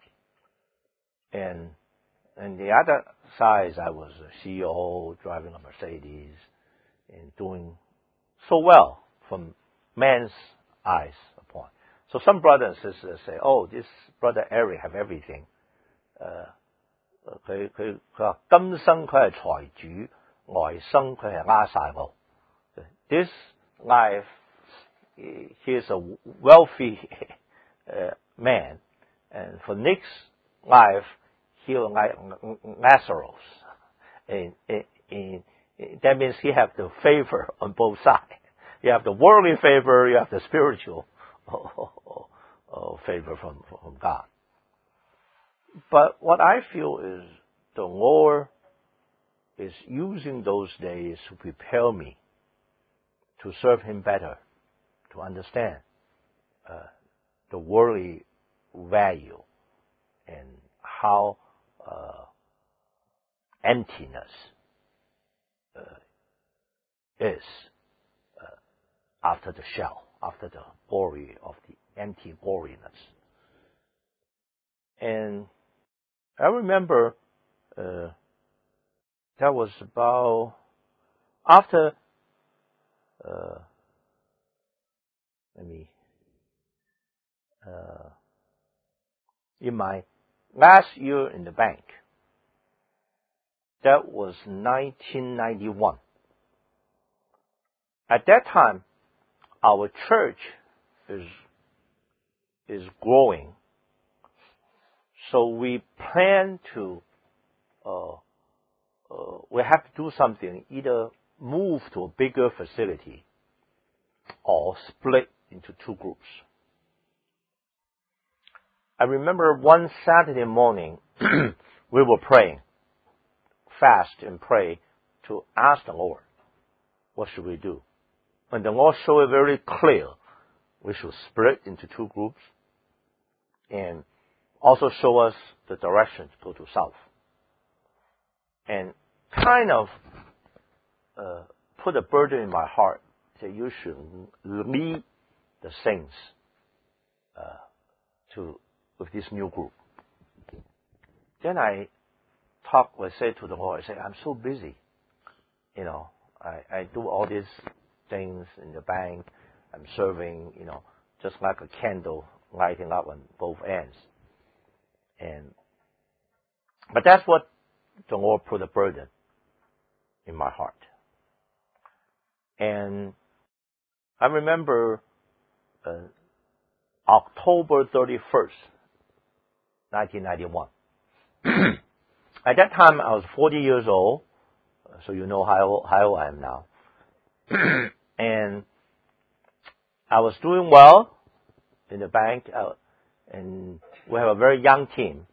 and and the other side, I was a C E O, driving a Mercedes, and doing so well from man's eyes upon. So some brothers and sisters say, "Oh, this brother Eric have everything." Uh, 佢佢佢話今生佢係財主，來生佢係呃晒我。This life, he is a wealthy uh, man, and for next life, he will like Lazarus. And, and, and that means he have the favor on both sides. You have the worldly favor, you have the spiritual favor from, from God. But what I feel is the Lord is using those days to prepare me to serve Him better, to understand uh, the worldly value and how uh, emptiness uh, is uh, after the shell, after the glory of the empty gloriness. And I remember uh, that was about after uh, let me uh, in my last year in the bank. That was nineteen ninety-one. At that time, our church is is growing. So we plan to, uh, uh, we have to do something, either move to a bigger facility or split into two groups. I remember one Saturday morning, we were praying, fast and pray to ask the Lord, what should we do? And the Lord showed it very clear, we should split into two groups and also show us the direction to go to south. And kind of uh, put a burden in my heart that you should lead the saints uh, to with this new group. Then I talk, I say to the Lord, I say, I'm so busy. You know, I, I do all these things in the bank. I'm serving, you know, just like a candle lighting up on both ends. And, but that's what the Lord put a burden in my heart. And I remember uh, October thirty-first, nineteen ninety-one. At that time, I was forty years old, so you know how old, how old I am now. And I was doing well in the bank, uh, and we have a very young team.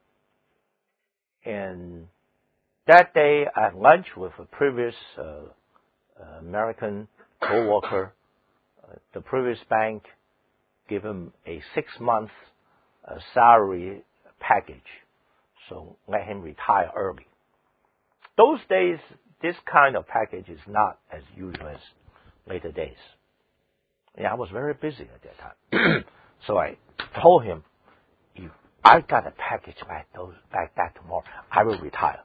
And that day, I had lunch with a previous uh, uh, American co-worker. Uh, the previous bank gave him a six-month uh, salary package, so let him retire early. Those days, this kind of package is not as usual as later days. And I was very busy at that time. So I told him, if I got a package like those, like that tomorrow, I will retire.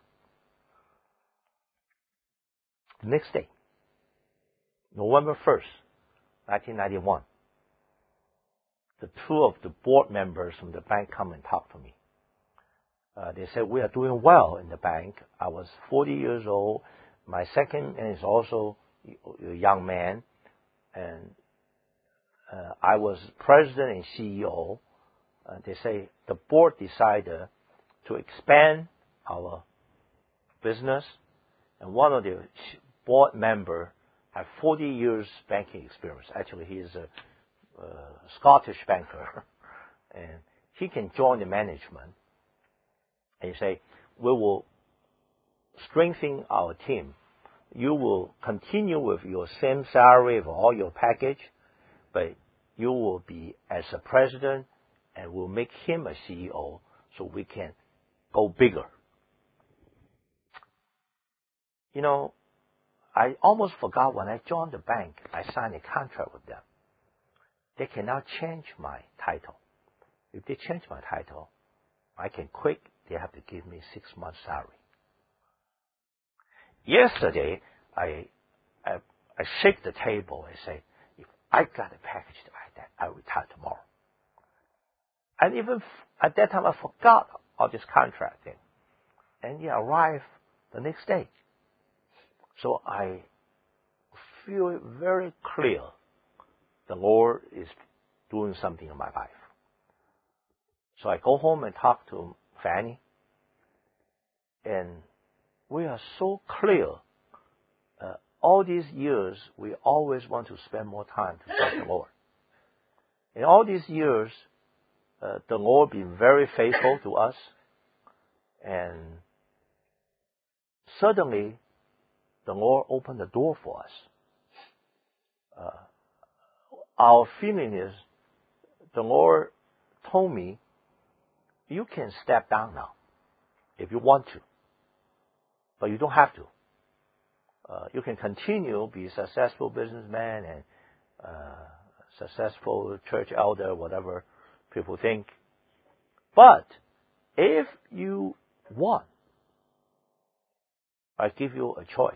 The next day, November first, nineteen ninety-one, the two of the board members from the bank come and talk to me. Uh, they said, we are doing well in the bank. I was forty years old. My second and is also a young man. And uh, I was president and C E O. Uh, they say the board decided to expand our business. And one of the board members had forty years banking experience. Actually, he is a, a Scottish banker. And he can join the management. And you say, we will strengthen our team. You will continue with your same salary of all your package, but you will be as a president, and we'll make him a C E O so we can go bigger. You know, I almost forgot when I joined the bank, I signed a contract with them. They cannot change my title. If they change my title, I can quit. They have to give me six months salary. Yesterday, I, I, I shake the table and say, if I got a package like that, I will retire tomorrow. And even f- at that time, I forgot all this contract thing. And it arrived the next day. So I feel very clear the Lord is doing something in my life. So I go home and talk to Fanny, and we are so clear. Uh, all these years, we always want to spend more time to serve the Lord. In all these years, uh, the Lord been very faithful to us, and suddenly, the Lord opened the door for us. Uh, our feeling is, the Lord told me, you can step down now if you want to, but you don't have to. Uh, you can continue be a successful businessman and uh, successful church elder, whatever people think. But if you want, I give you a choice.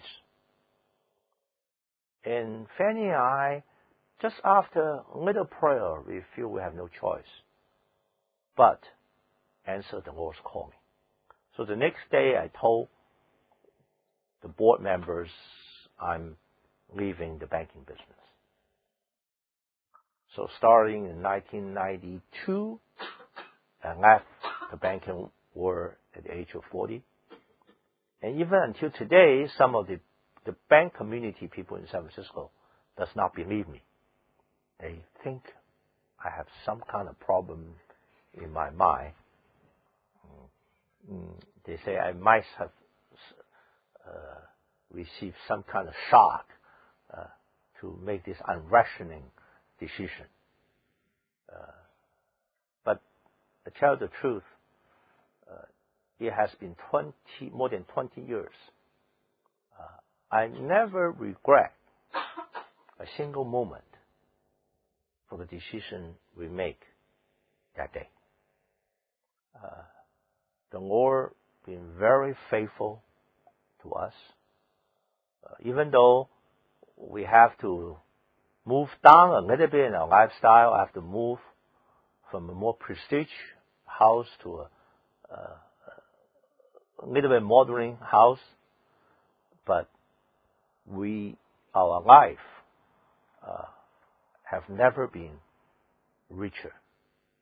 And Fanny and I, just after a little prayer, we feel we have no choice but answer the Lord's calling. So the next day, I told the board members I'm leaving the banking business. So starting in nineteen ninety-two, I left the banking world at the age of forty. And even until today, some of the, the bank community people in San Francisco does not believe me. They think I have some kind of problem in my mind. They say I might have uh, received some kind of shock uh, to make this unrationing decision. Uh, but to tell the truth, uh, it has been twenty, more than twenty years. Uh, I never regret a single moment for the decision we make that day. Uh, the Lord been very faithful to us. Uh, even though we have to move down a little bit in our lifestyle, I have to move from a more prestige house to a, a, a little bit modern house, but we, our life, uh, have never been richer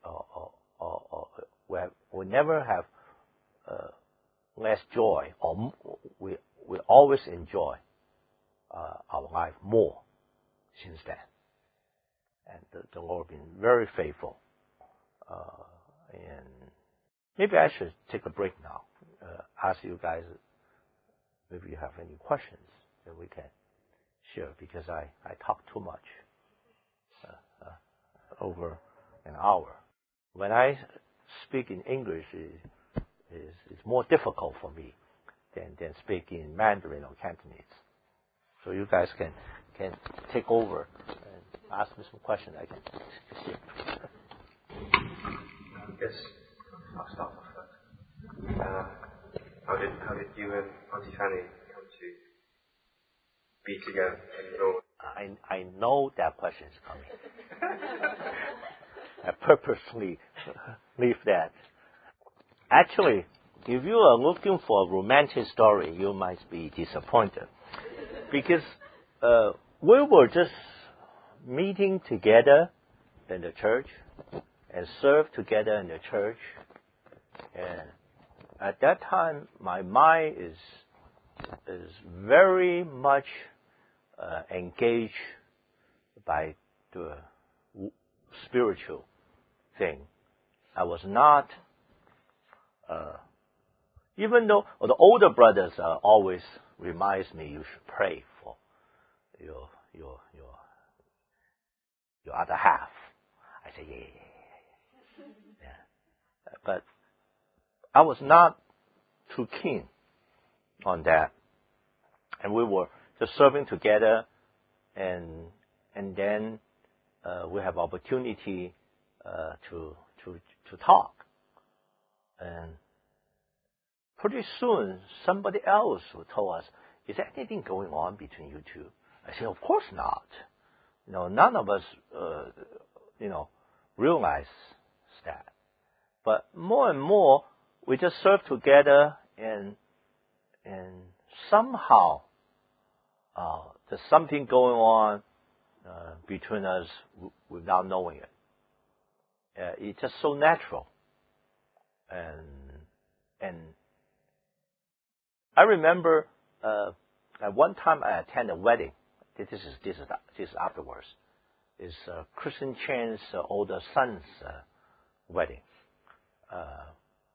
or, or, or, or we, have, we never have uh, less joy, or we we always enjoy uh, our life more since then. And the, the Lord has been very faithful. Uh, and maybe I should take a break now. Uh, ask you guys if you have any questions that we can share, because I, I talk too much uh, uh, over an hour. When I speak in English, it, is it's more difficult for me than, than speaking Mandarin or Cantonese. So you guys can can take over and ask me some questions. I can see. Yes, I'll start off first. Uh, how did how did you and Auntie Fanny come to be together in the Lord? I I know that question is coming. I purposely leave that. Actually, if you are looking for a romantic story, you might be disappointed, because uh, we were just meeting together in the church and serve together in the church. And at that time, my mind is is very much uh, engaged by the spiritual thing. I was not, uh, even though well, the older brothers uh, always reminds me you should pray for your your your your other half. I say yeah, yeah, yeah, yeah. yeah. But I was not too keen on that, and we were just serving together, and and then uh, we have opportunity uh, to to to talk, and pretty soon somebody else will tell us, "Is there anything going on between you two?" I say, "Of course not. You know, none of us, uh, you know, realize that. But more and more, we just serve together, and and somehow uh, there's something going on uh, between us w- without knowing it. Uh, it's just so natural, and and I remember uh, at one time I attended a wedding. This is this is this is afterwards. It's uh, Christian Chan's uh, older son's uh, wedding. Uh,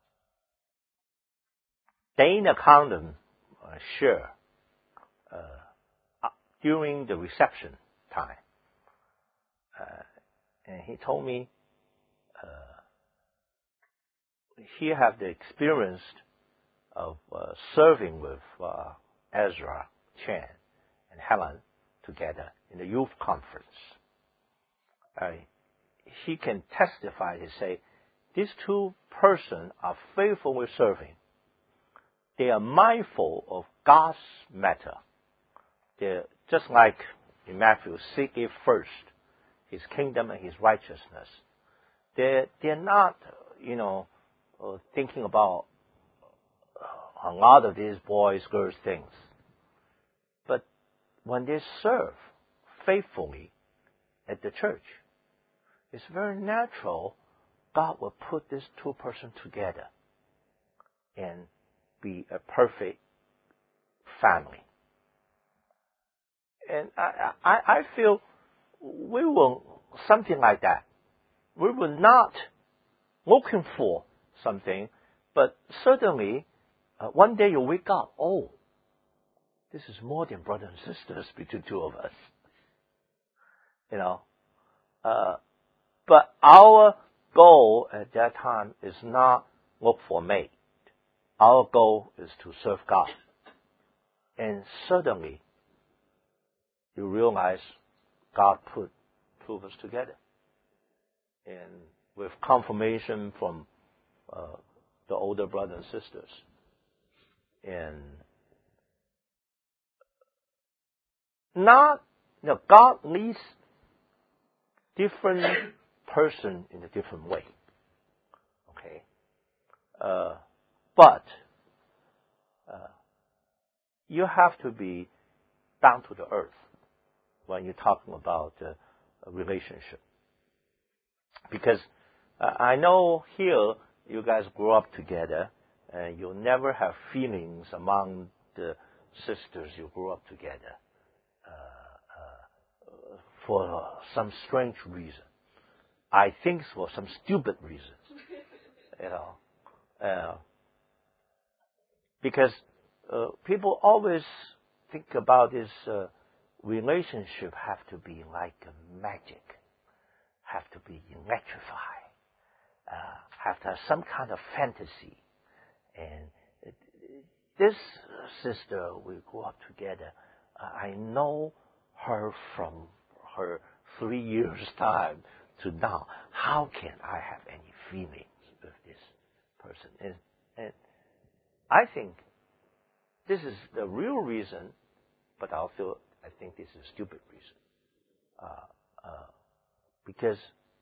Dana Condon uh, shared uh, during the reception time, uh, and he told me uh, he had the experience of uh, serving with uh, Ezra Chan and Helen together in the youth conference. Uh, he can testify to say these two persons are faithfully serving. They are mindful of God's matter. They're just like in Matthew, seek ye first His kingdom and His righteousness. They're, they're not, you know, uh, thinking about a lot of these boys, girls things. But when they serve faithfully at the church, it's very natural God will put these two persons together and be a perfect family. And I, I, I feel we were something like that. We were not looking for something, but certainly uh, one day you wake up, oh, this is more than brothers and sisters between two of us. You know, uh, but our goal at that time is not look for mate. Our goal is to serve God. And suddenly, you realize God put two of us together. And with confirmation from uh, the older brothers and sisters. And not, you know, God leads different person in a different way. Okay? Uh, but uh, you have to be down to the earth when you're talking about uh, a relationship. Because Uh, I know here you guys grew up together, and you never have feelings among the sisters you grew up together uh, uh, for some strange reason. I think for some stupid reasons, you know, uh, because uh, people always think about this uh, relationship have to be like a magic, have to be electrified, uh, have to have some kind of fantasy. And it, this sister, we grew up together. Uh, I know her from her three years time to now. How can I have any feelings with this person? And, and I think this is the real reason, but I feel I think this is a stupid reason. Uh, uh, because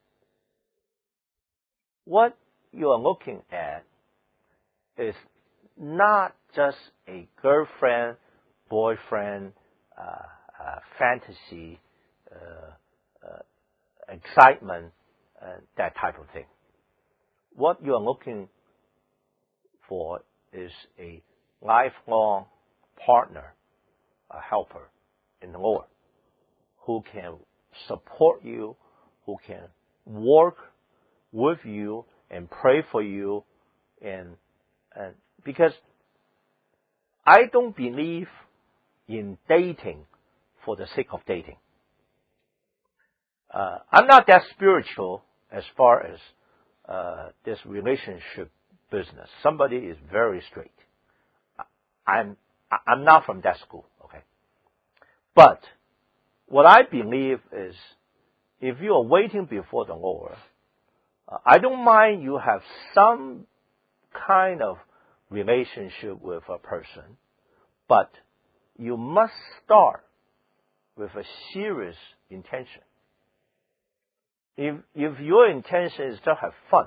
what you are looking at is not just a girlfriend, boyfriend, uh, uh, fantasy, uh, uh, excitement, uh, that type of thing. What you are looking for is a lifelong partner, a helper in the Lord, who can support you, who can work with you and pray for you, and, and because I don't believe in dating for the sake of dating. Uh, I'm not that spiritual as far as uh, this relationship business. Somebody is very straight. I'm I'm not from that school, okay? But what I believe is, if you are waiting before the Lord, uh, I don't mind you have some kind of relationship with a person, but you must start with a serious intention. If if your intention is to have fun,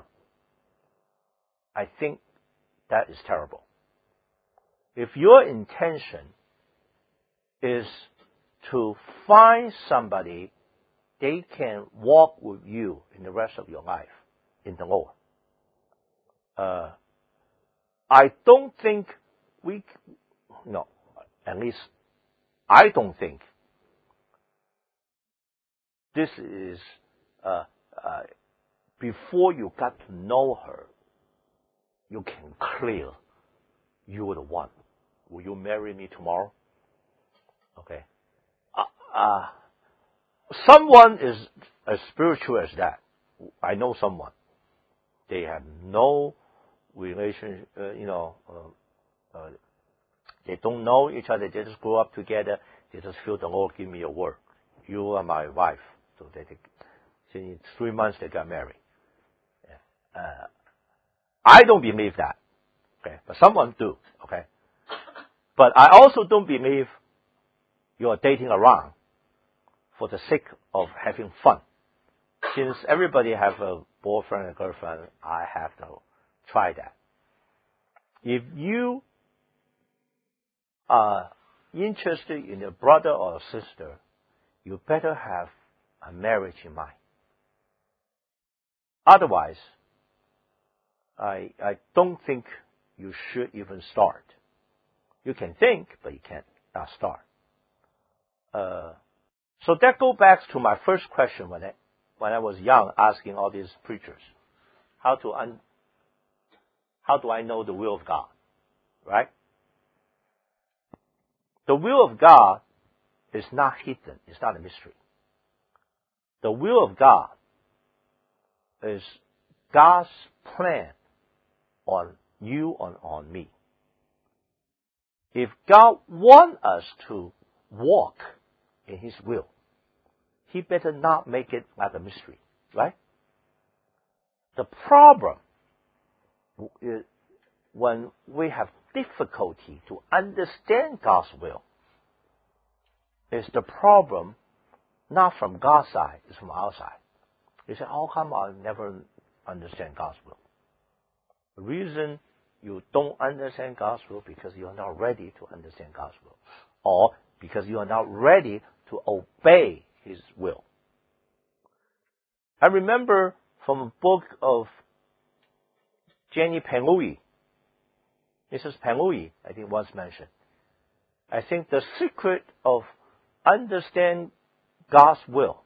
I think that is terrible. If your intention is to find somebody they can walk with you in the rest of your life in the Lord, uh, I don't think we, no, at least I don't think this is, uh, uh, before you got to know her, you can clear you're the one. Will you marry me tomorrow? Okay. Uh, uh, someone is as spiritual as that. I know someone. They have no relation, uh, you know, uh, uh, they don't know each other. They just grew up together. They just feel the Lord give me a word. You are my wife. So they, they in three months they got married. Yeah. Uh, I don't believe that. Okay, but someone do. Okay, but I also don't believe you are dating around for the sake of having fun. Since everybody have a boyfriend and girlfriend, I have to try that. If you are interested in a brother or a sister, you better have a marriage in mind. Otherwise, I I don't think you should even start. You can think, but you can't not start. Uh, so that goes back to my first question when I when I was young, asking all these preachers, how to un, how do I know the will of God, right? The will of God is not hidden. It's not a mystery. The will of God is God's plan on you and on me. If God wants us to walk in His will, He better not make it like a mystery, right? The problem is when we have difficulty to understand God's will, is the problem not from God's side, it's from our side. You say, how come I never understand God's will? The reason you don't understand God's will because you are not ready to understand God's will, or because you are not ready to obey His will. I remember from a book of Jenny Pengui. Missus Pengui, I think, once mentioned. I think the secret of understand God's will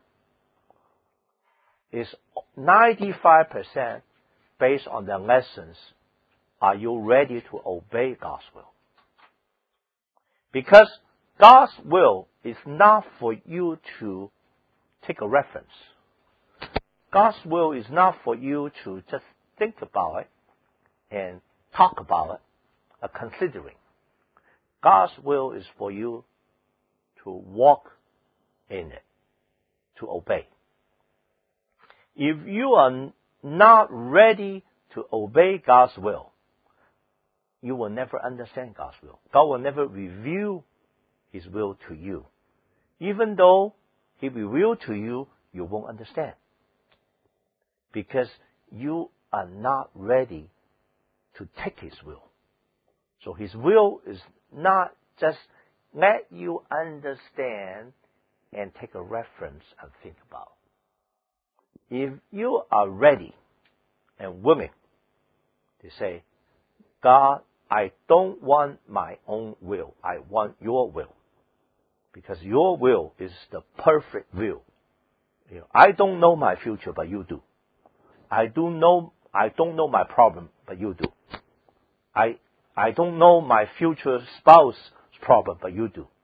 is ninety-five percent based on the lessons. Are you ready to obey God's will? Because God's will is not for you to take a reference. God's will is not for you to just think about it and talk about it or considering. God's will is for you to walk in it, to obey. If you are not ready to obey God's will, you will never understand God's will. God will never reveal His will to you. Even though He reveals to you, you won't understand. Because you are not ready to take His will. So His will is not just let you understand and take a reference and think about. If you are ready and willing to say, God, I don't want my own will. I want your will. Because your will is the perfect will. You know, I don't know my future, but you do. I do know, I don't know my problem, but you do. I, I don't know my future spouse's problem, but you do.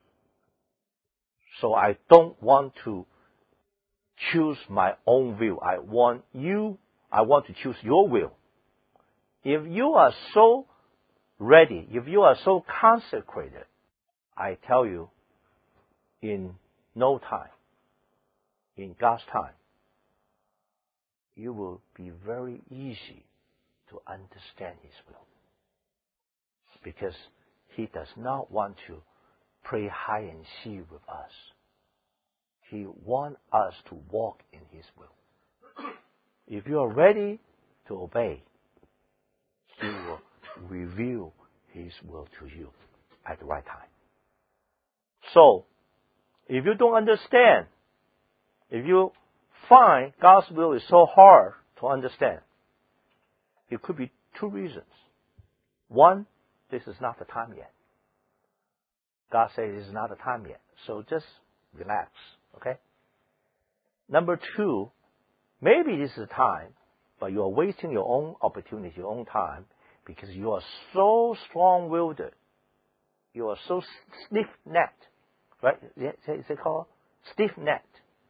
So I don't want to choose my own will. I want you, I want to choose your will. If you are so ready, if you are so consecrated, I tell you, in no time, in God's time, you will be very easy to understand His will. Because He does not want to play hide and seek with us. He wants us to walk in His will. If you are ready to obey, He will reveal His will to you at the right time. So, if you don't understand, if you find God's will is so hard to understand, it could be two reasons. One, this is not the time yet. God says this is not the time yet. So just relax, okay? Number two, maybe this is the time, but you are wasting your own opportunity, your own time, because you are so strong-willed. You are so stiff-necked. Right? Is it called stiff-necked?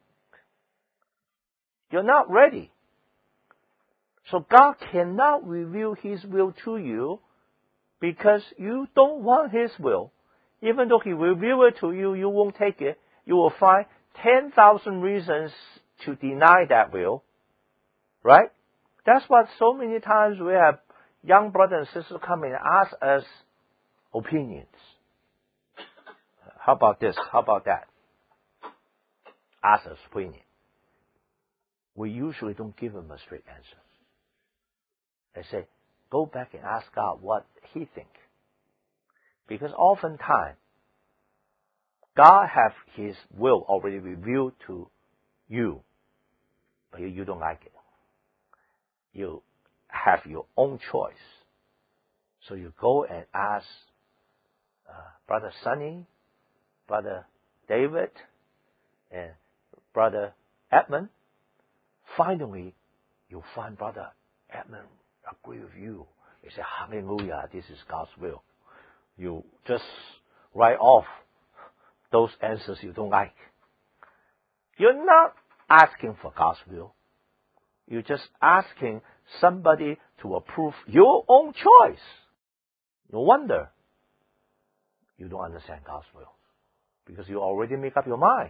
You're not ready. So God cannot reveal His will to you because you don't want His will. Even though He reveals it to you, you won't take it. You will find ten thousand reasons to deny that will. Right? That's what so many times we have young brothers and sisters come and ask us opinions. How about this? How about that? Ask us opinion. We usually don't give them a straight answer. They say, go back and ask God what He thinks. Because oftentimes, God has His will already revealed to you, but you don't like it. You have your own choice. So you go and ask uh, Brother Sonny, Brother David, and Brother Edmund. Finally, you find Brother Edmund agree with you. You say, hallelujah, this is God's will. You just write off those answers you don't like. You're not asking for God's will. You're just asking somebody to approve your own choice. No wonder you don't understand God's will. Because you already make up your mind.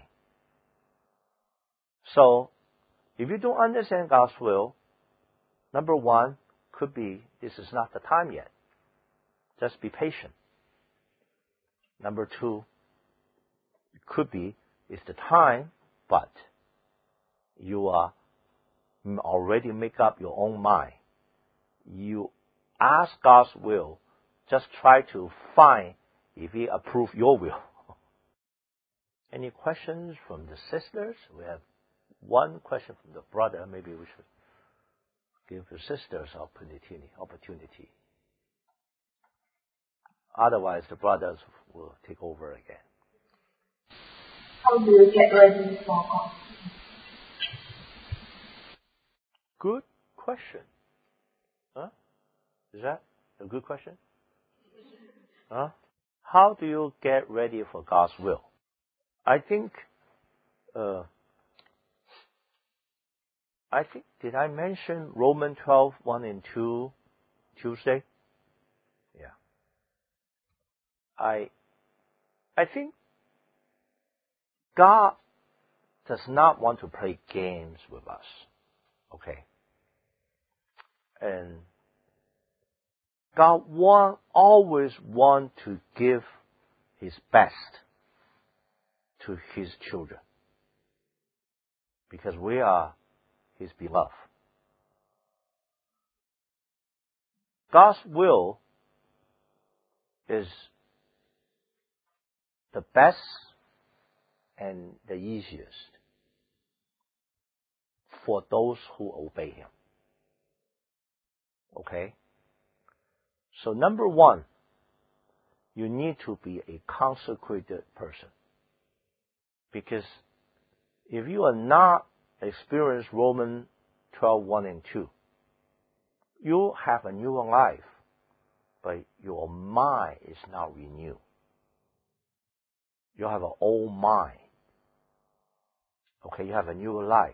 So, if you don't understand God's will, number one could be this is not the time yet. Just be patient. Number two, it could be it's the time, but you are already make up your own mind. You ask God's will, just try to find if He approves your will. Any questions from the sisters? We have one question from the brother. Maybe we should give the sisters opportunity. opportunity. Otherwise, the brothers will take over again. How do you get ready for God? Good question. Huh? Is that a good question? Huh? How do you get ready for God's will? I think, uh, I think, did I mention Romans twelve, one and two Tuesday? Yeah. I, I think God does not want to play games with us. Okay. And God want, always want to give His best to His children. Because we are His beloved. God's will is the best and the easiest for those who obey Him. Okay? So number one, you need to be a consecrated person. Because if you are not experienced Romans twelve, one and two, you have a new life, but your mind is not renewed. You have an old mind. Okay, you have a new life.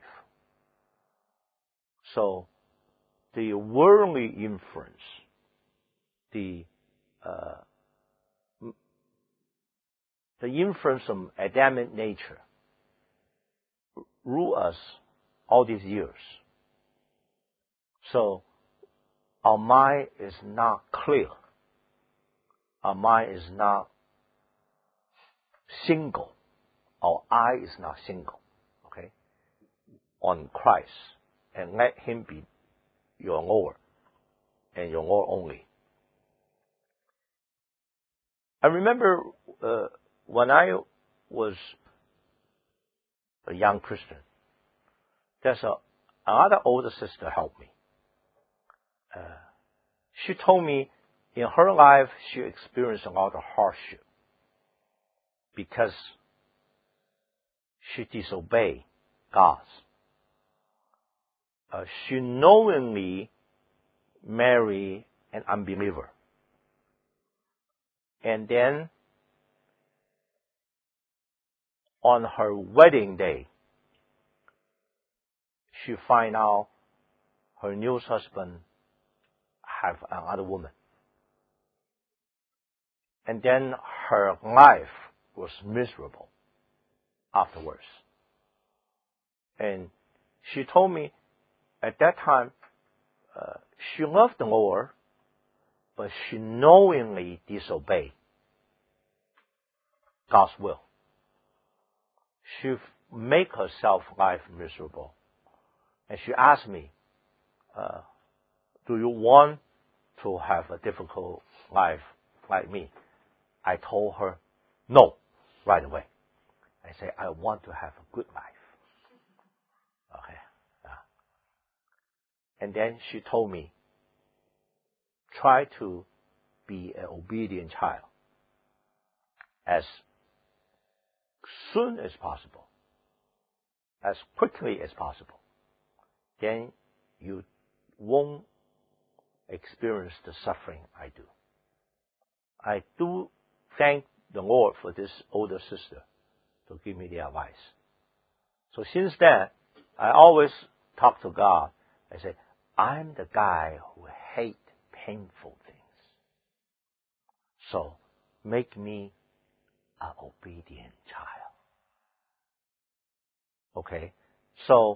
So, the worldly influence, the uh, the influence from Adamic nature rule us all these years. So, our mind is not clear. Our mind is not single. Our eye is not single. Okay? On Christ. And let Him be your Lord. And your Lord only. I remember uh, when I was a young Christian, there's a, another older sister helped me. Uh, she told me in her life she experienced a lot of hardship because she disobeyed God. Uh, she knowingly married an unbeliever. And then on her wedding day, she find out her new husband have another woman. And then her life was miserable afterwards. And she told me at that time, uh, she loved the Lord, but she knowingly disobeyed God's will. She make herself life miserable. And she asked me, uh, do you want to have a difficult life like me? I told her, no, right away. I said, I want to have a good life. Okay. Yeah. And then she told me, try to be an obedient child as soon as possible, as quickly as possible. Then you won't experience the suffering I do. I do thank the Lord for this older sister to give me the advice. So since then, I always talk to God. I say, I'm the guy who hates painful things. So make me an obedient child. Okay? So,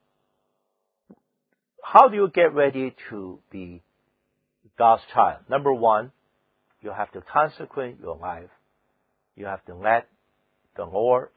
how do you get ready to be God's child? Number one, you have to consecrate your life. You have to let the Lord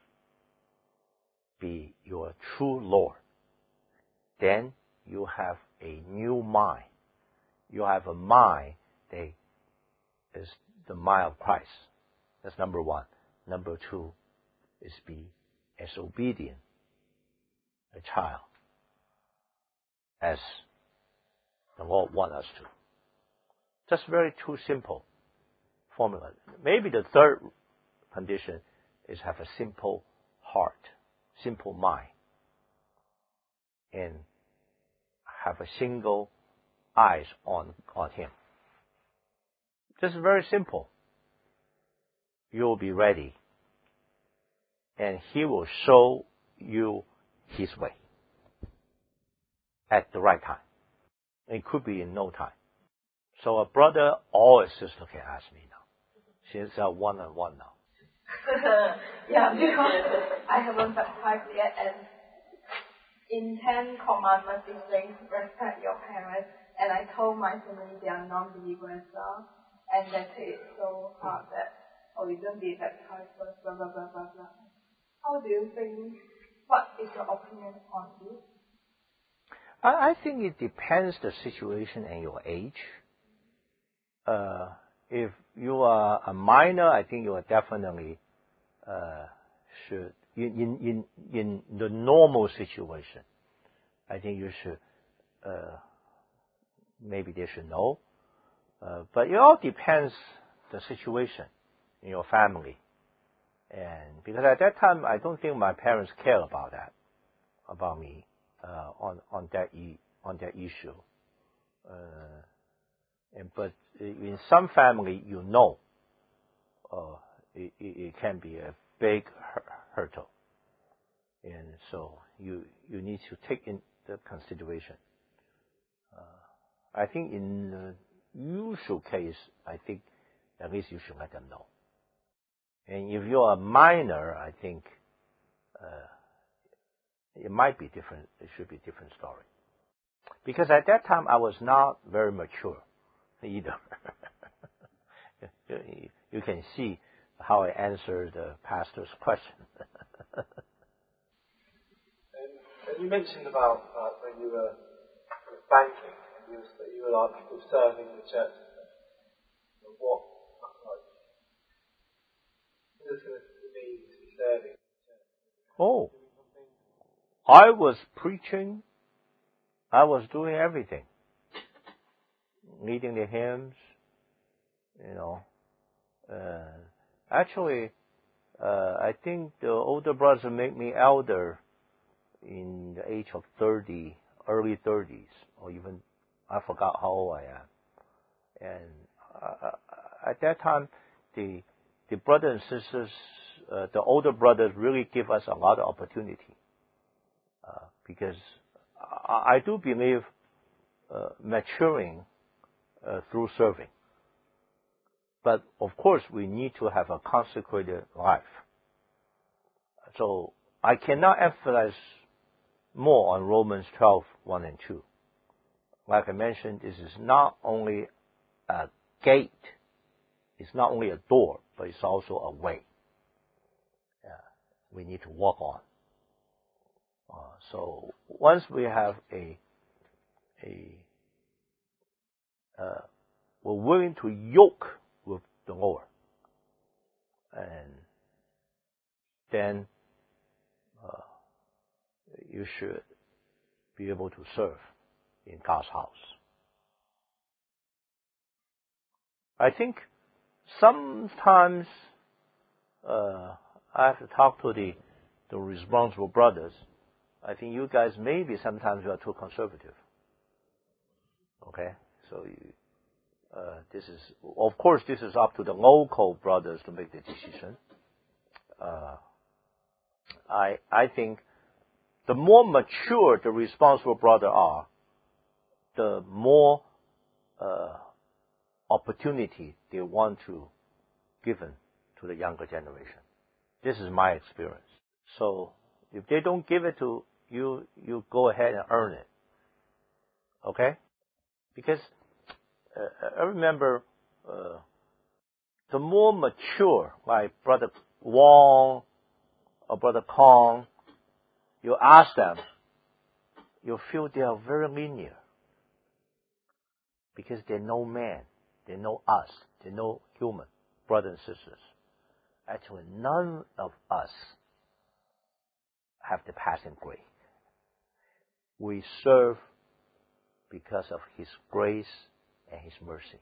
be your true Lord. Then you have a new mind. You have a mind that is the mind of Christ. That's number one. Number two is be as obedient a child as the Lord wants us to. Just very too simple formula. Maybe the third condition is have a simple heart, simple mind, and have a single eyes on, on Him. Just very simple. You'll be ready, and He will show you His way at the right time. It could be in no time. So a brother or a sister can ask me now, since I'm one-on-one now. Yeah, because I haven't baptized yet, and in Ten Commandments it says respect your parents, and I told my family they are non-believers now, and they take it so hard that, oh, you don't be baptized first, blah, blah, blah, blah, blah. How do you think, what is your opinion on this? I, I think it depends the situation and your age. Uh, if you are a minor, I think you are definitely uh, should in in in the normal situation. I think you should uh, maybe they should know, uh, but it all depends the situation in your family. And because at that time, I don't think my parents care about that, about me uh, on on that e- on that issue. Uh, and but in some family, you know, uh, it, it, it can be a big hurdle, and so you you need to take into consideration. Uh, I think in the usual case, I think at least you should let them know. And if you're a minor, I think uh, it might be different. It should be a different story. Because at that time, I was not very mature either. You can see how I answered the pastor's question. um, and you mentioned about uh, when you were kind of banking, you were, you were like serving the church. What does it mean to be serving? Oh, I was preaching. I was doing everything. Leading the hymns, you know. Uh, actually, uh, I think the older brother made me elder in the age of thirty, early thirties, or even, I forgot how old I am. And uh, at that time, the the brothers and sisters, uh, the older brothers really give us a lot of opportunity. Uh, because I, I do believe uh, maturing uh, through serving. But of course, we need to have a consecrated life. So I cannot emphasize more on Romans twelve, one and two. Like I mentioned, this is not only a gate, it's not only a door, but it's also a way. Uh, we need to walk on. Uh, so once we have a, a uh, we're willing to yoke with the Lord, and then uh, you should be able to serve in God's house. I think sometimes uh, I have to talk to the the responsible brothers. I think you guys maybe sometimes you are too conservative. Okay, so you, uh, this is of course this is up to the local brothers to make the decision. Uh, I I think the more mature the responsible brother are, the more uh, opportunity they want to given to the younger generation. This is my experience. So if they don't give it to you, you go ahead and earn it. Okay? Because uh, I remember uh, the more mature, like Brother Wong or Brother Kong, you ask them, you feel they are very linear. Because they know man, they know us, they know human, brothers and sisters. Actually, none of us have the passing grade. We serve because of His grace and His mercy.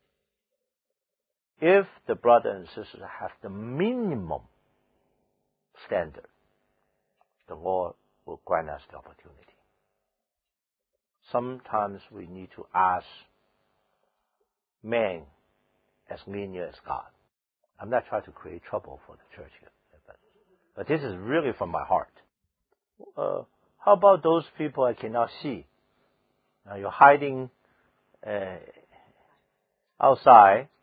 If the brothers and sisters have the minimum standard, the Lord will grant us the opportunity. Sometimes we need to ask man as linear as God. I'm not trying to create trouble for the church here, but, but this is really from my heart. Uh, how about those people I cannot see? Now you're hiding uh, outside.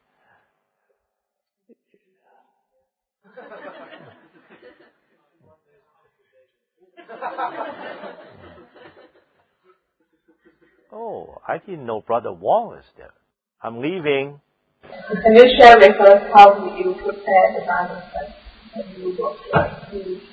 Oh, I didn't know Brother Wong is there. I'm leaving. Can you share with us how do you prepare the Bible study?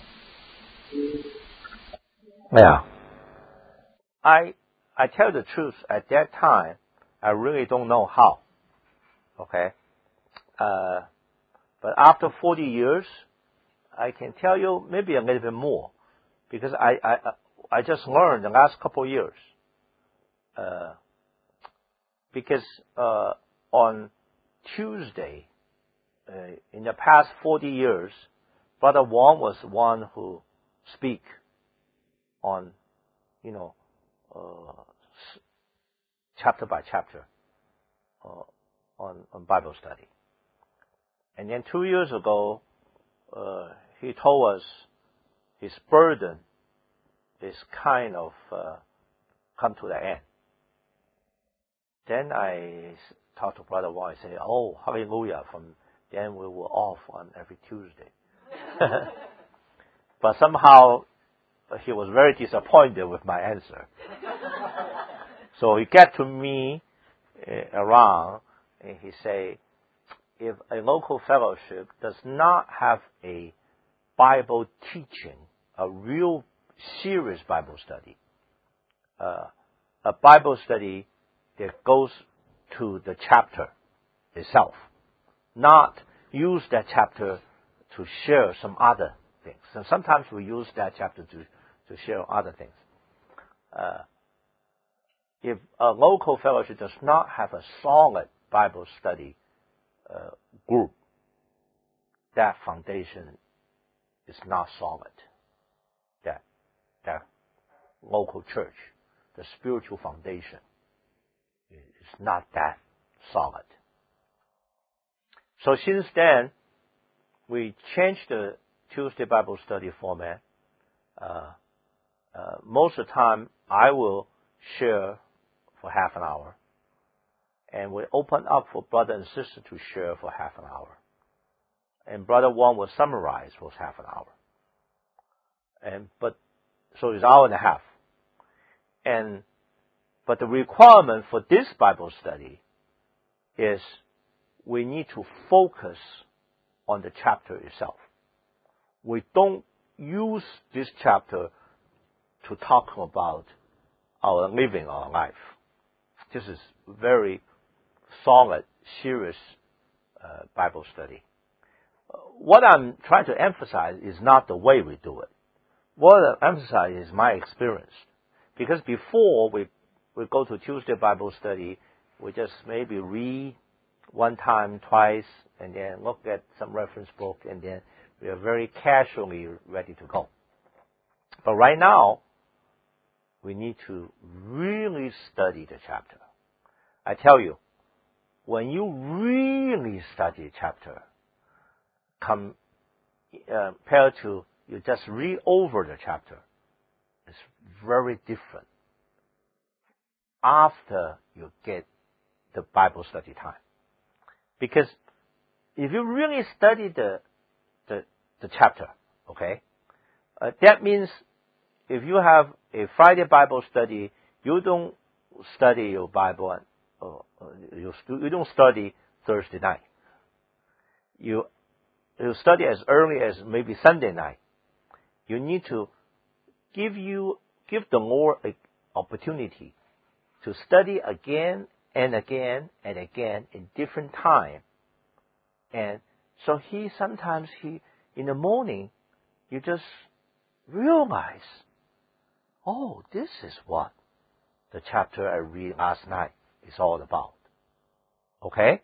Yeah. I I tell the truth, at that time, I really don't know how. Okay? Uh, but after forty years, I can tell you maybe a little bit more. Because I, I, I just learned the last couple of years. Uh, because uh, on Tuesday, uh, in the past forty years, Brother Wong was one who speak on, you know, uh, chapter by chapter uh, on, on Bible study. And then two years ago, uh, he told us his burden is kind of uh, come to the end. Then I talked to Brother Wong. I say, "Oh, hallelujah!" From then we were off on every Tuesday. But somehow he was very disappointed with my answer. So he got to me uh, around and he say, "If a local fellowship does not have a Bible teaching, a real serious Bible study, uh, a Bible study that goes to the chapter itself, not use that chapter to share some other things." And sometimes we use that chapter to, to share other things. Uh, if a local fellowship does not have a solid Bible study uh, group, that foundation is not solid. That, that local church, the spiritual foundation, is not that solid. So since then, we changed the Tuesday Bible study format. Uh, uh, most of the time, I will share for half an hour, and we open up for brother and sister to share for half an hour. And Brother Wong will summarize for half an hour. And but so it's an hour and a half. And but the requirement for this Bible study is we need to focus on the chapter itself. We don't use this chapter to talk about our living our life. This is very solid, serious uh, Bible study. Uh, what I'm trying to emphasize is not the way we do it. What I emphasize is my experience. Because before we we go to Tuesday Bible study, we just maybe read one time, twice, and then look at some reference book, and then we are very casually ready to go. But right now, we need to really study the chapter. I tell you, when you really study a chapter, come, uh, compared to you just read over the chapter, it's very different after you get the Bible study time. Because if you really study the the, the chapter, okay, uh, that means if you have a Friday Bible study, you don't study your Bible, uh, you, you don't study Thursday night. You you study as early as maybe Sunday night. You need to give you give the Lord an opportunity to study again and again and again in different time. And so he sometimes he in the morning you just realize, oh, this is what the chapter I read last night is all about. Okay?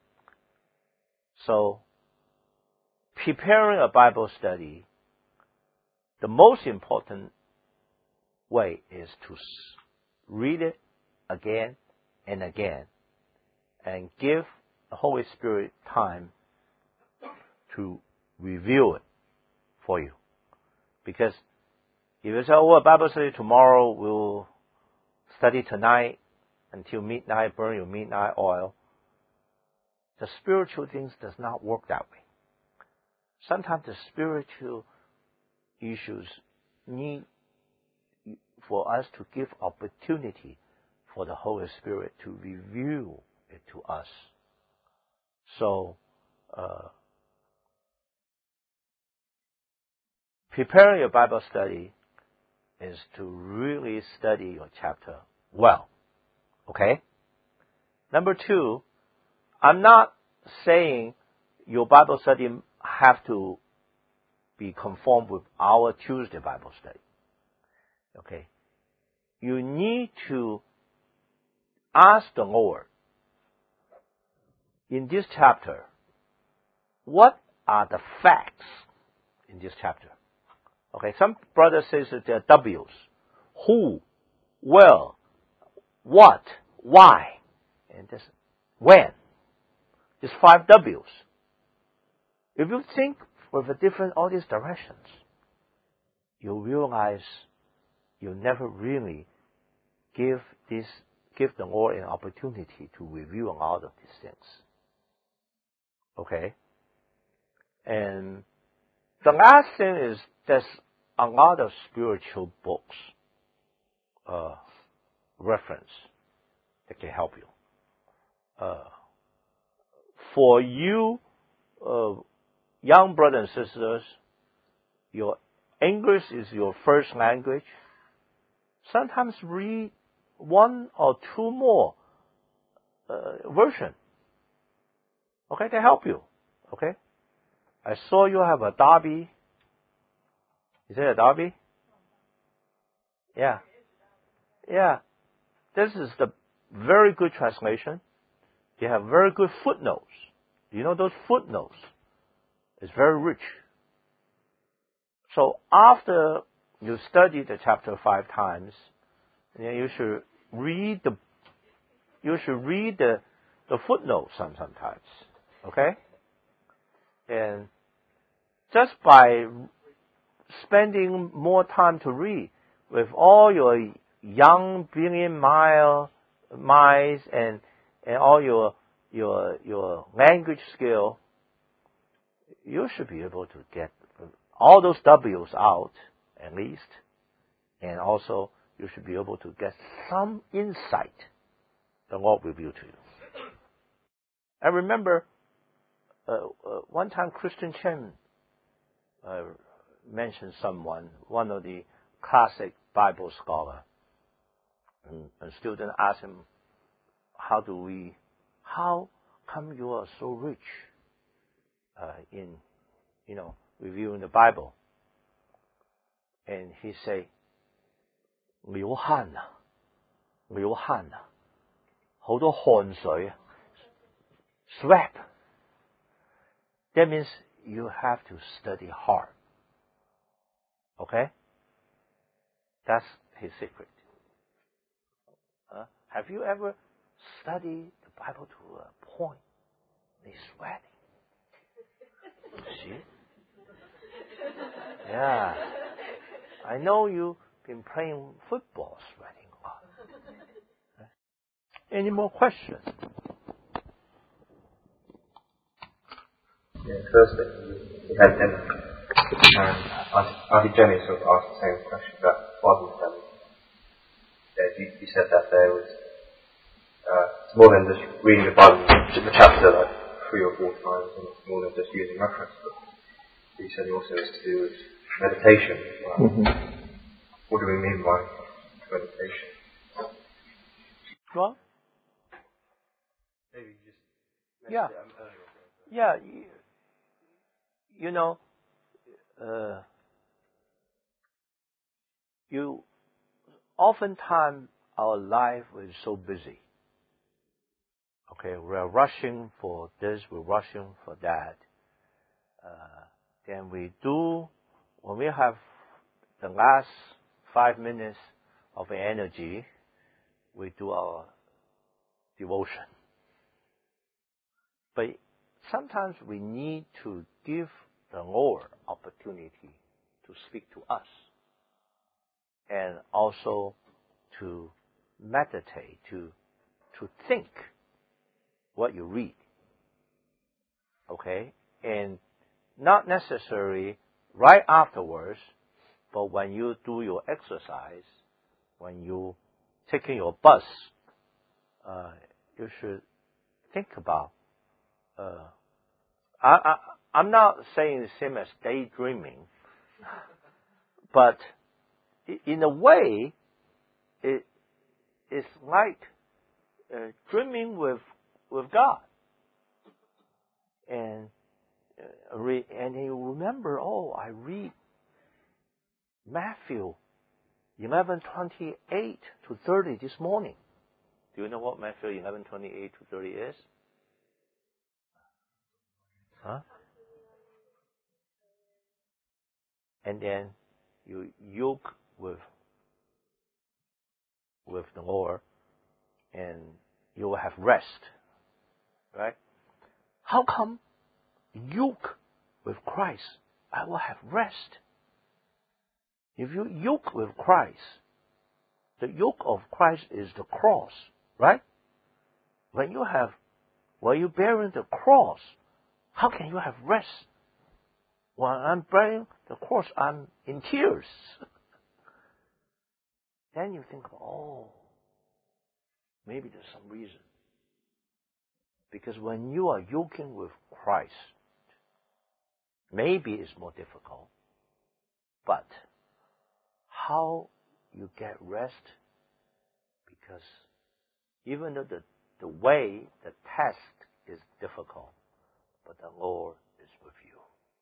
So, preparing a Bible study, the most important way is to read it again and again and give the Holy Spirit time to review it for you. Because if you say, oh, a Bible study tomorrow, we'll study tonight until midnight, burn your midnight oil, the spiritual things does not work that way. Sometimes the spiritual issues need for us to give opportunity for the Holy Spirit to reveal it to us. So, uh, preparing your Bible study is to really study your chapter well. Okay? Number two, I'm not saying your Bible study have to be conformed with our Tuesday Bible study. Okay? You need to ask the Lord, in this chapter, what are the facts in this chapter? Okay, some brother says that there are W's. Who, where, what, why, and this when. There's five W's. If you think with a different all these directions, you'll realize you never really give this give the Lord an opportunity to review a lot of these things. Okay? And the last thing is there's a lot of spiritual books uh, reference that can help you. Uh, for you, uh, young brothers and sisters, your English is your first language. Sometimes read one or two more uh, version. Okay, to help you. Okay, I saw you have a Darby. Is it a Darby? Yeah, yeah. This is the very good translation. You have very good footnotes. You know those footnotes? It's very rich. So after you study the chapter five times, then you should read the you should read the the footnotes some sometimes. Okay? And just by spending more time to read with all your young brilliant mind, minds and and all your your your language skill, you should be able to get all those W's out at least, and also you should be able to get some insight the Lord will reveal to you. I remember uh, uh, one time Christian Chen uh, mentioned someone, one of the classic Bible scholar, and a student asked him, "How do we? How come you are so rich uh, in, you know, reviewing the Bible?" And he say, 流汗啊，流汗啊，好多汗水啊 ，sweat. That means you have to study hard. Okay? That's his secret. Uh, have you ever studied the Bible to a point they sweating? See? Yeah. I know you've been playing football, sweating a lot. Any more questions? Yeah, firstly, we had dinner, and Auntie Jenny sort of asked the same question about Bible study. Yeah, you, you said that there was, uh, it's more than just reading the Bible, the chapter like three or four times, and it's more than just using reference books. You said also it's to do with meditation. Well, mm-hmm. What do we mean by meditation? Well, maybe you just yeah, it earlier. Yeah. You, you know, uh, you oftentimes our life is so busy. Okay, we're rushing for this, we're rushing for that. Uh, then we do, when we have the last five minutes of energy, we do our devotion. But sometimes we need to give the Lord opportunity to speak to us and also to meditate, to, to think what you read. Okay? And not necessarily right afterwards, but when you do your exercise, when you taking your bus, uh, you should think about. Uh, I, I, I'm not saying the same as daydreaming, but in a way, it it's like uh, dreaming with with God, and uh, re, and you remember, oh, I read Matthew eleven twenty eight to thirty this morning. Do you know what Matthew eleven twenty eight to thirty is? Huh? And then you yoke with with the Lord, and you will have rest. Right? How come yoke with Christ, I will have rest? If you yoke with Christ, the yoke of Christ is the cross, right? When you have, when you bearing the cross, how can you have rest? When I'm bearing the cross, I'm in tears. Then you think, oh, maybe there's some reason. Because when you are yoking with Christ, maybe it's more difficult. But how you get rest? Because even though the, the way, the test is difficult, but the Lord is with you.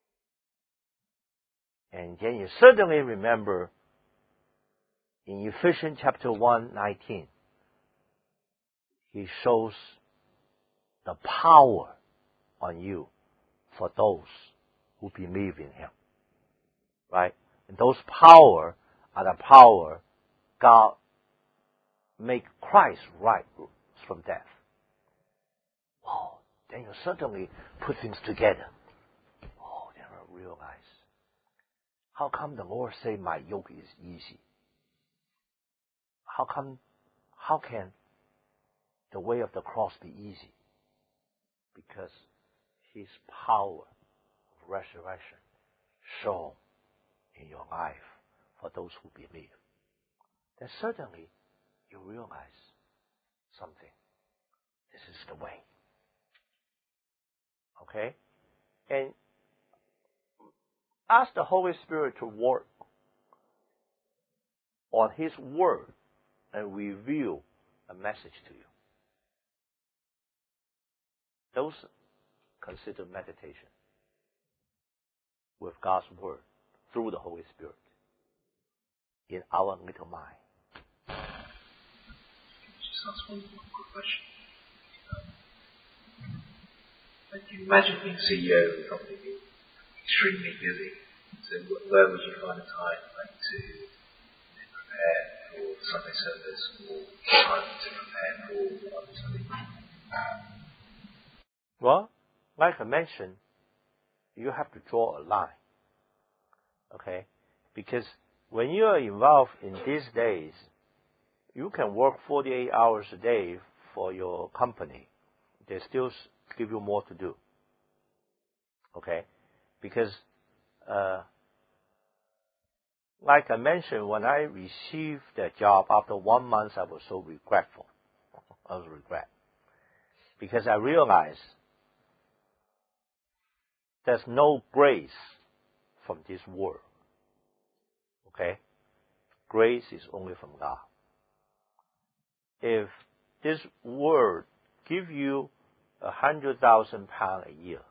And then you certainly remember in Ephesians chapter one, nineteen, He shows the power on you for those who believe in Him. Right? And those power are the power God make Christ rise from death. Oh, then you certainly put things together. Oh, then I realize, how come the Lord say my yoke is easy? How come, how can the way of the cross be easy? Because His power of resurrection shown in your life for those who believe. Then certainly you realize something. This is the way. Okay? And ask the Holy Spirit to work on His Word and reveal a message to you. Those consider meditation with God's Word through the Holy Spirit in our little mind. Just ask one more quick question. Um, like you imagine being C E O of a company being extremely busy. So where would you find a time like to prepare for Sunday service or time to prepare for other study? Well, like I mentioned, you have to draw a line. Okay? Because when you are involved in these days, you can work forty-eight hours a day for your company. They still give you more to do. Okay? Because, uh, like I mentioned, when I received that job, after one month, I was so regretful. I was regret. Because I realized there's no grace from this world. Okay? Grace is only from God. If this world give you a hundred thousand pounds a year,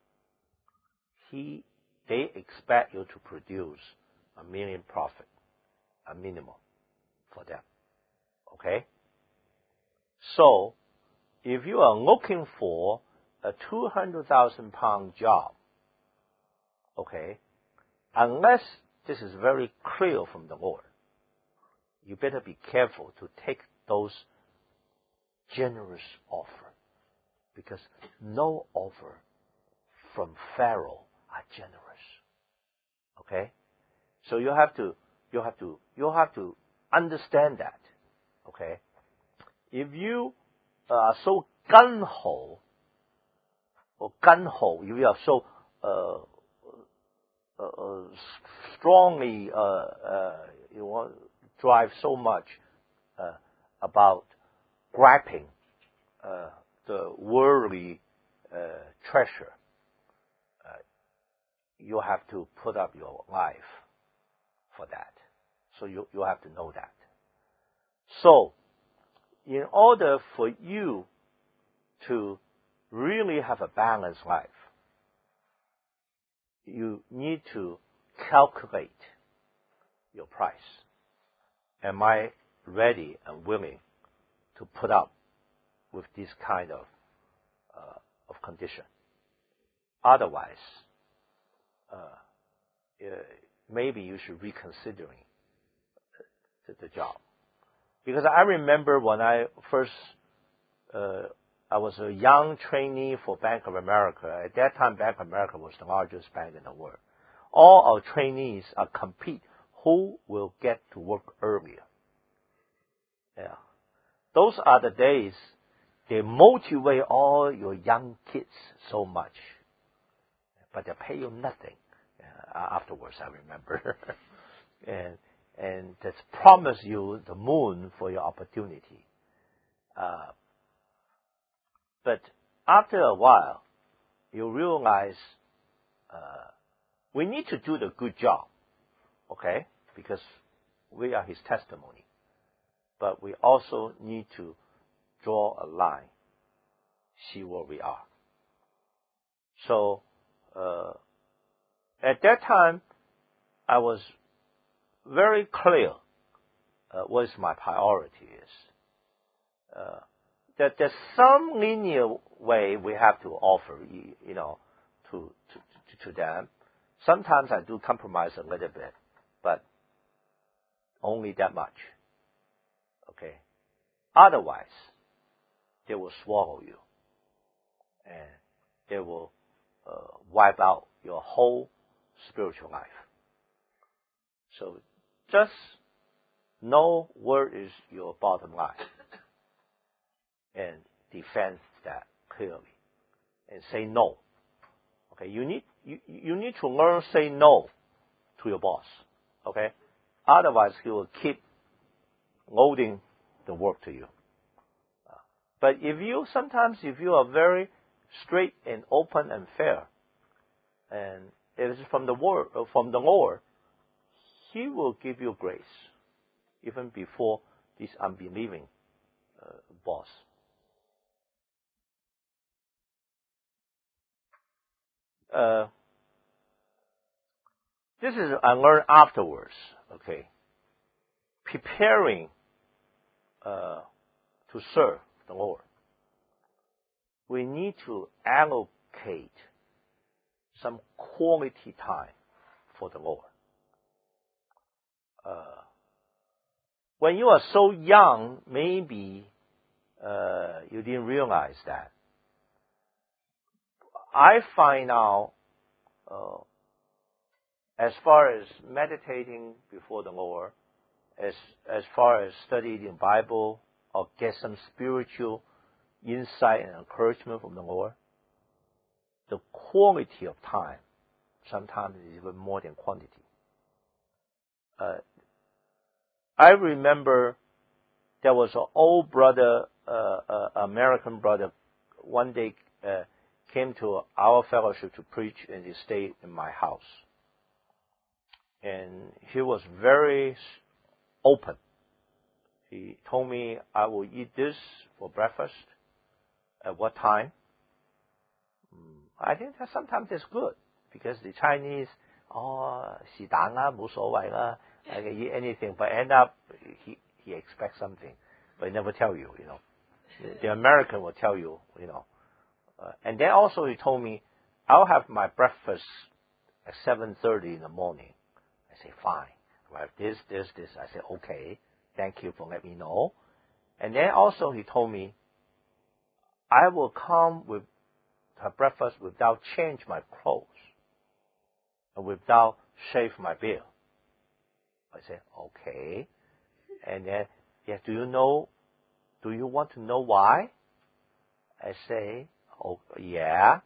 he they expect you to produce a million profit, a minimum for them. Okay? So, if you are looking for a two hundred thousand pound job, okay, unless this is very clear from the Lord, you better be careful to take those generous offer, because no offer from Pharaoh are generous. Okay? So you have to, you have to, you have to understand that. Okay? If you are so gun-ho, or gun-ho, if you are so uh, uh, uh, strongly, uh, uh, you want to drive so much uh, about grabbing uh, the worldly uh, treasure, uh, you have to put up your life for that. So you, you have to know that. So, in order for you to really have a balanced life, you need to calculate your price. Am I ready and willing to put up with this kind of uh, of condition? Otherwise, uh, uh, maybe you should reconsidering the, the job. Because I remember when I first, uh, I was a young trainee for Bank of America. At that time, Bank of America was the largest bank in the world. All our trainees are compete who will get to work earlier. Yeah. Those are the days they motivate all your young kids so much. But they pay you nothing uh, afterwards, I remember. and and they promise you the moon for your opportunity. Uh, but after a while, you realize uh, we need to do the good job, okay? Because we are His testimony. But we also need to draw a line, see where we are. So, uh, at that time, I was very clear uh, what my priority is. Uh, that there's some linear way we have to offer, you, you know, to, to, to them. Sometimes I do compromise a little bit, but only that much. Okay? Otherwise, they will swallow you. And they will uh, wipe out your whole spiritual life. So just know where is your bottom line and defend that clearly and say no. Okay, you need you, you need to learn to say no to your boss. Okay, otherwise he will keep loading the work to you. Uh, but if you sometimes if you are very straight and open and fair, and it is from the word from the Lord, He will give you grace even before this unbelieving uh, boss. Uh, this is I learned afterwards. Okay, preparing uh, to serve the Lord, we need to allocate some quality time for the Lord. Uh, when you are so young, maybe uh, you didn't realize that. I find out, uh, as far as meditating before the Lord, as as far as studying the Bible, or get some spiritual insight and encouragement from the Lord, the quality of time sometimes is even more than quantity. Uh, I remember there was an old brother, uh, uh, American brother, one day uh, came to our fellowship to preach, and he stayed in my house. And he was very open. He told me, I will eat this for breakfast. At what time? I think that sometimes it's good, because the Chinese, oh, 是但啦，冇所謂啦, I can eat anything, but end up he he expects something. but they never tell you, you know. The, the American will tell you, you know. Uh, and then also he told me, I'll have my breakfast at seven thirty in the morning. I say, fine. I have this, this, this. I say, okay. Thank you for letting me know. And then also he told me, I will come with have breakfast without change my clothes and without shave my beard. I say, okay. And then, yeah, do you know, do you want to know why? I say, oh, yeah.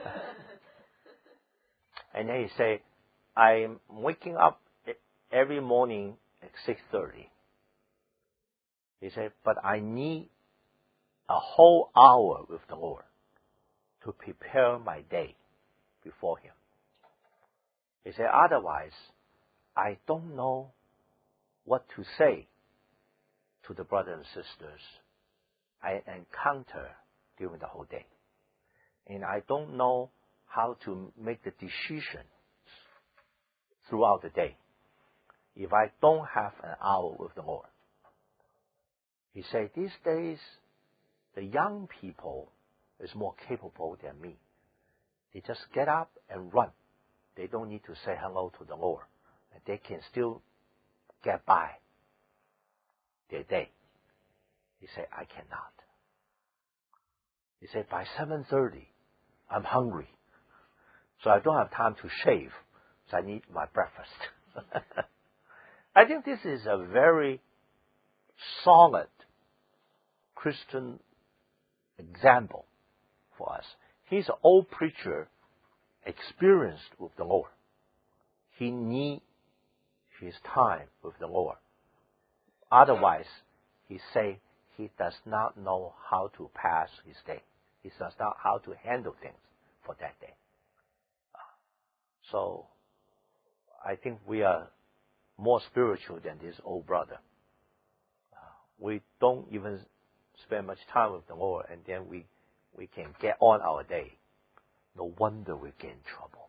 And then he say, I'm waking up every morning at six thirty. He said, but I need a whole hour with the Lord to prepare my day before Him. He said, otherwise, I don't know what to say to the brothers and sisters I encounter during the whole day. And I don't know how to make the decisions throughout the day if I don't have an hour with the Lord. He said, these days, the young people is more capable than me. They just get up and run. They don't need to say hello to the Lord. And they can still get by their day. He said, I cannot. He said, by seven thirty, I'm hungry. So I don't have time to shave. So I need my breakfast. I think this is a very solid Christian example for us. He's an old preacher, experienced with the Lord. He needs his time with the Lord. Otherwise, he say he does not know how to pass his day. He does not know how to handle things for that day. So, I think we are more spiritual than this old brother. We don't even spend much time with the Lord, and then we, we can get on our day. No wonder we get in trouble.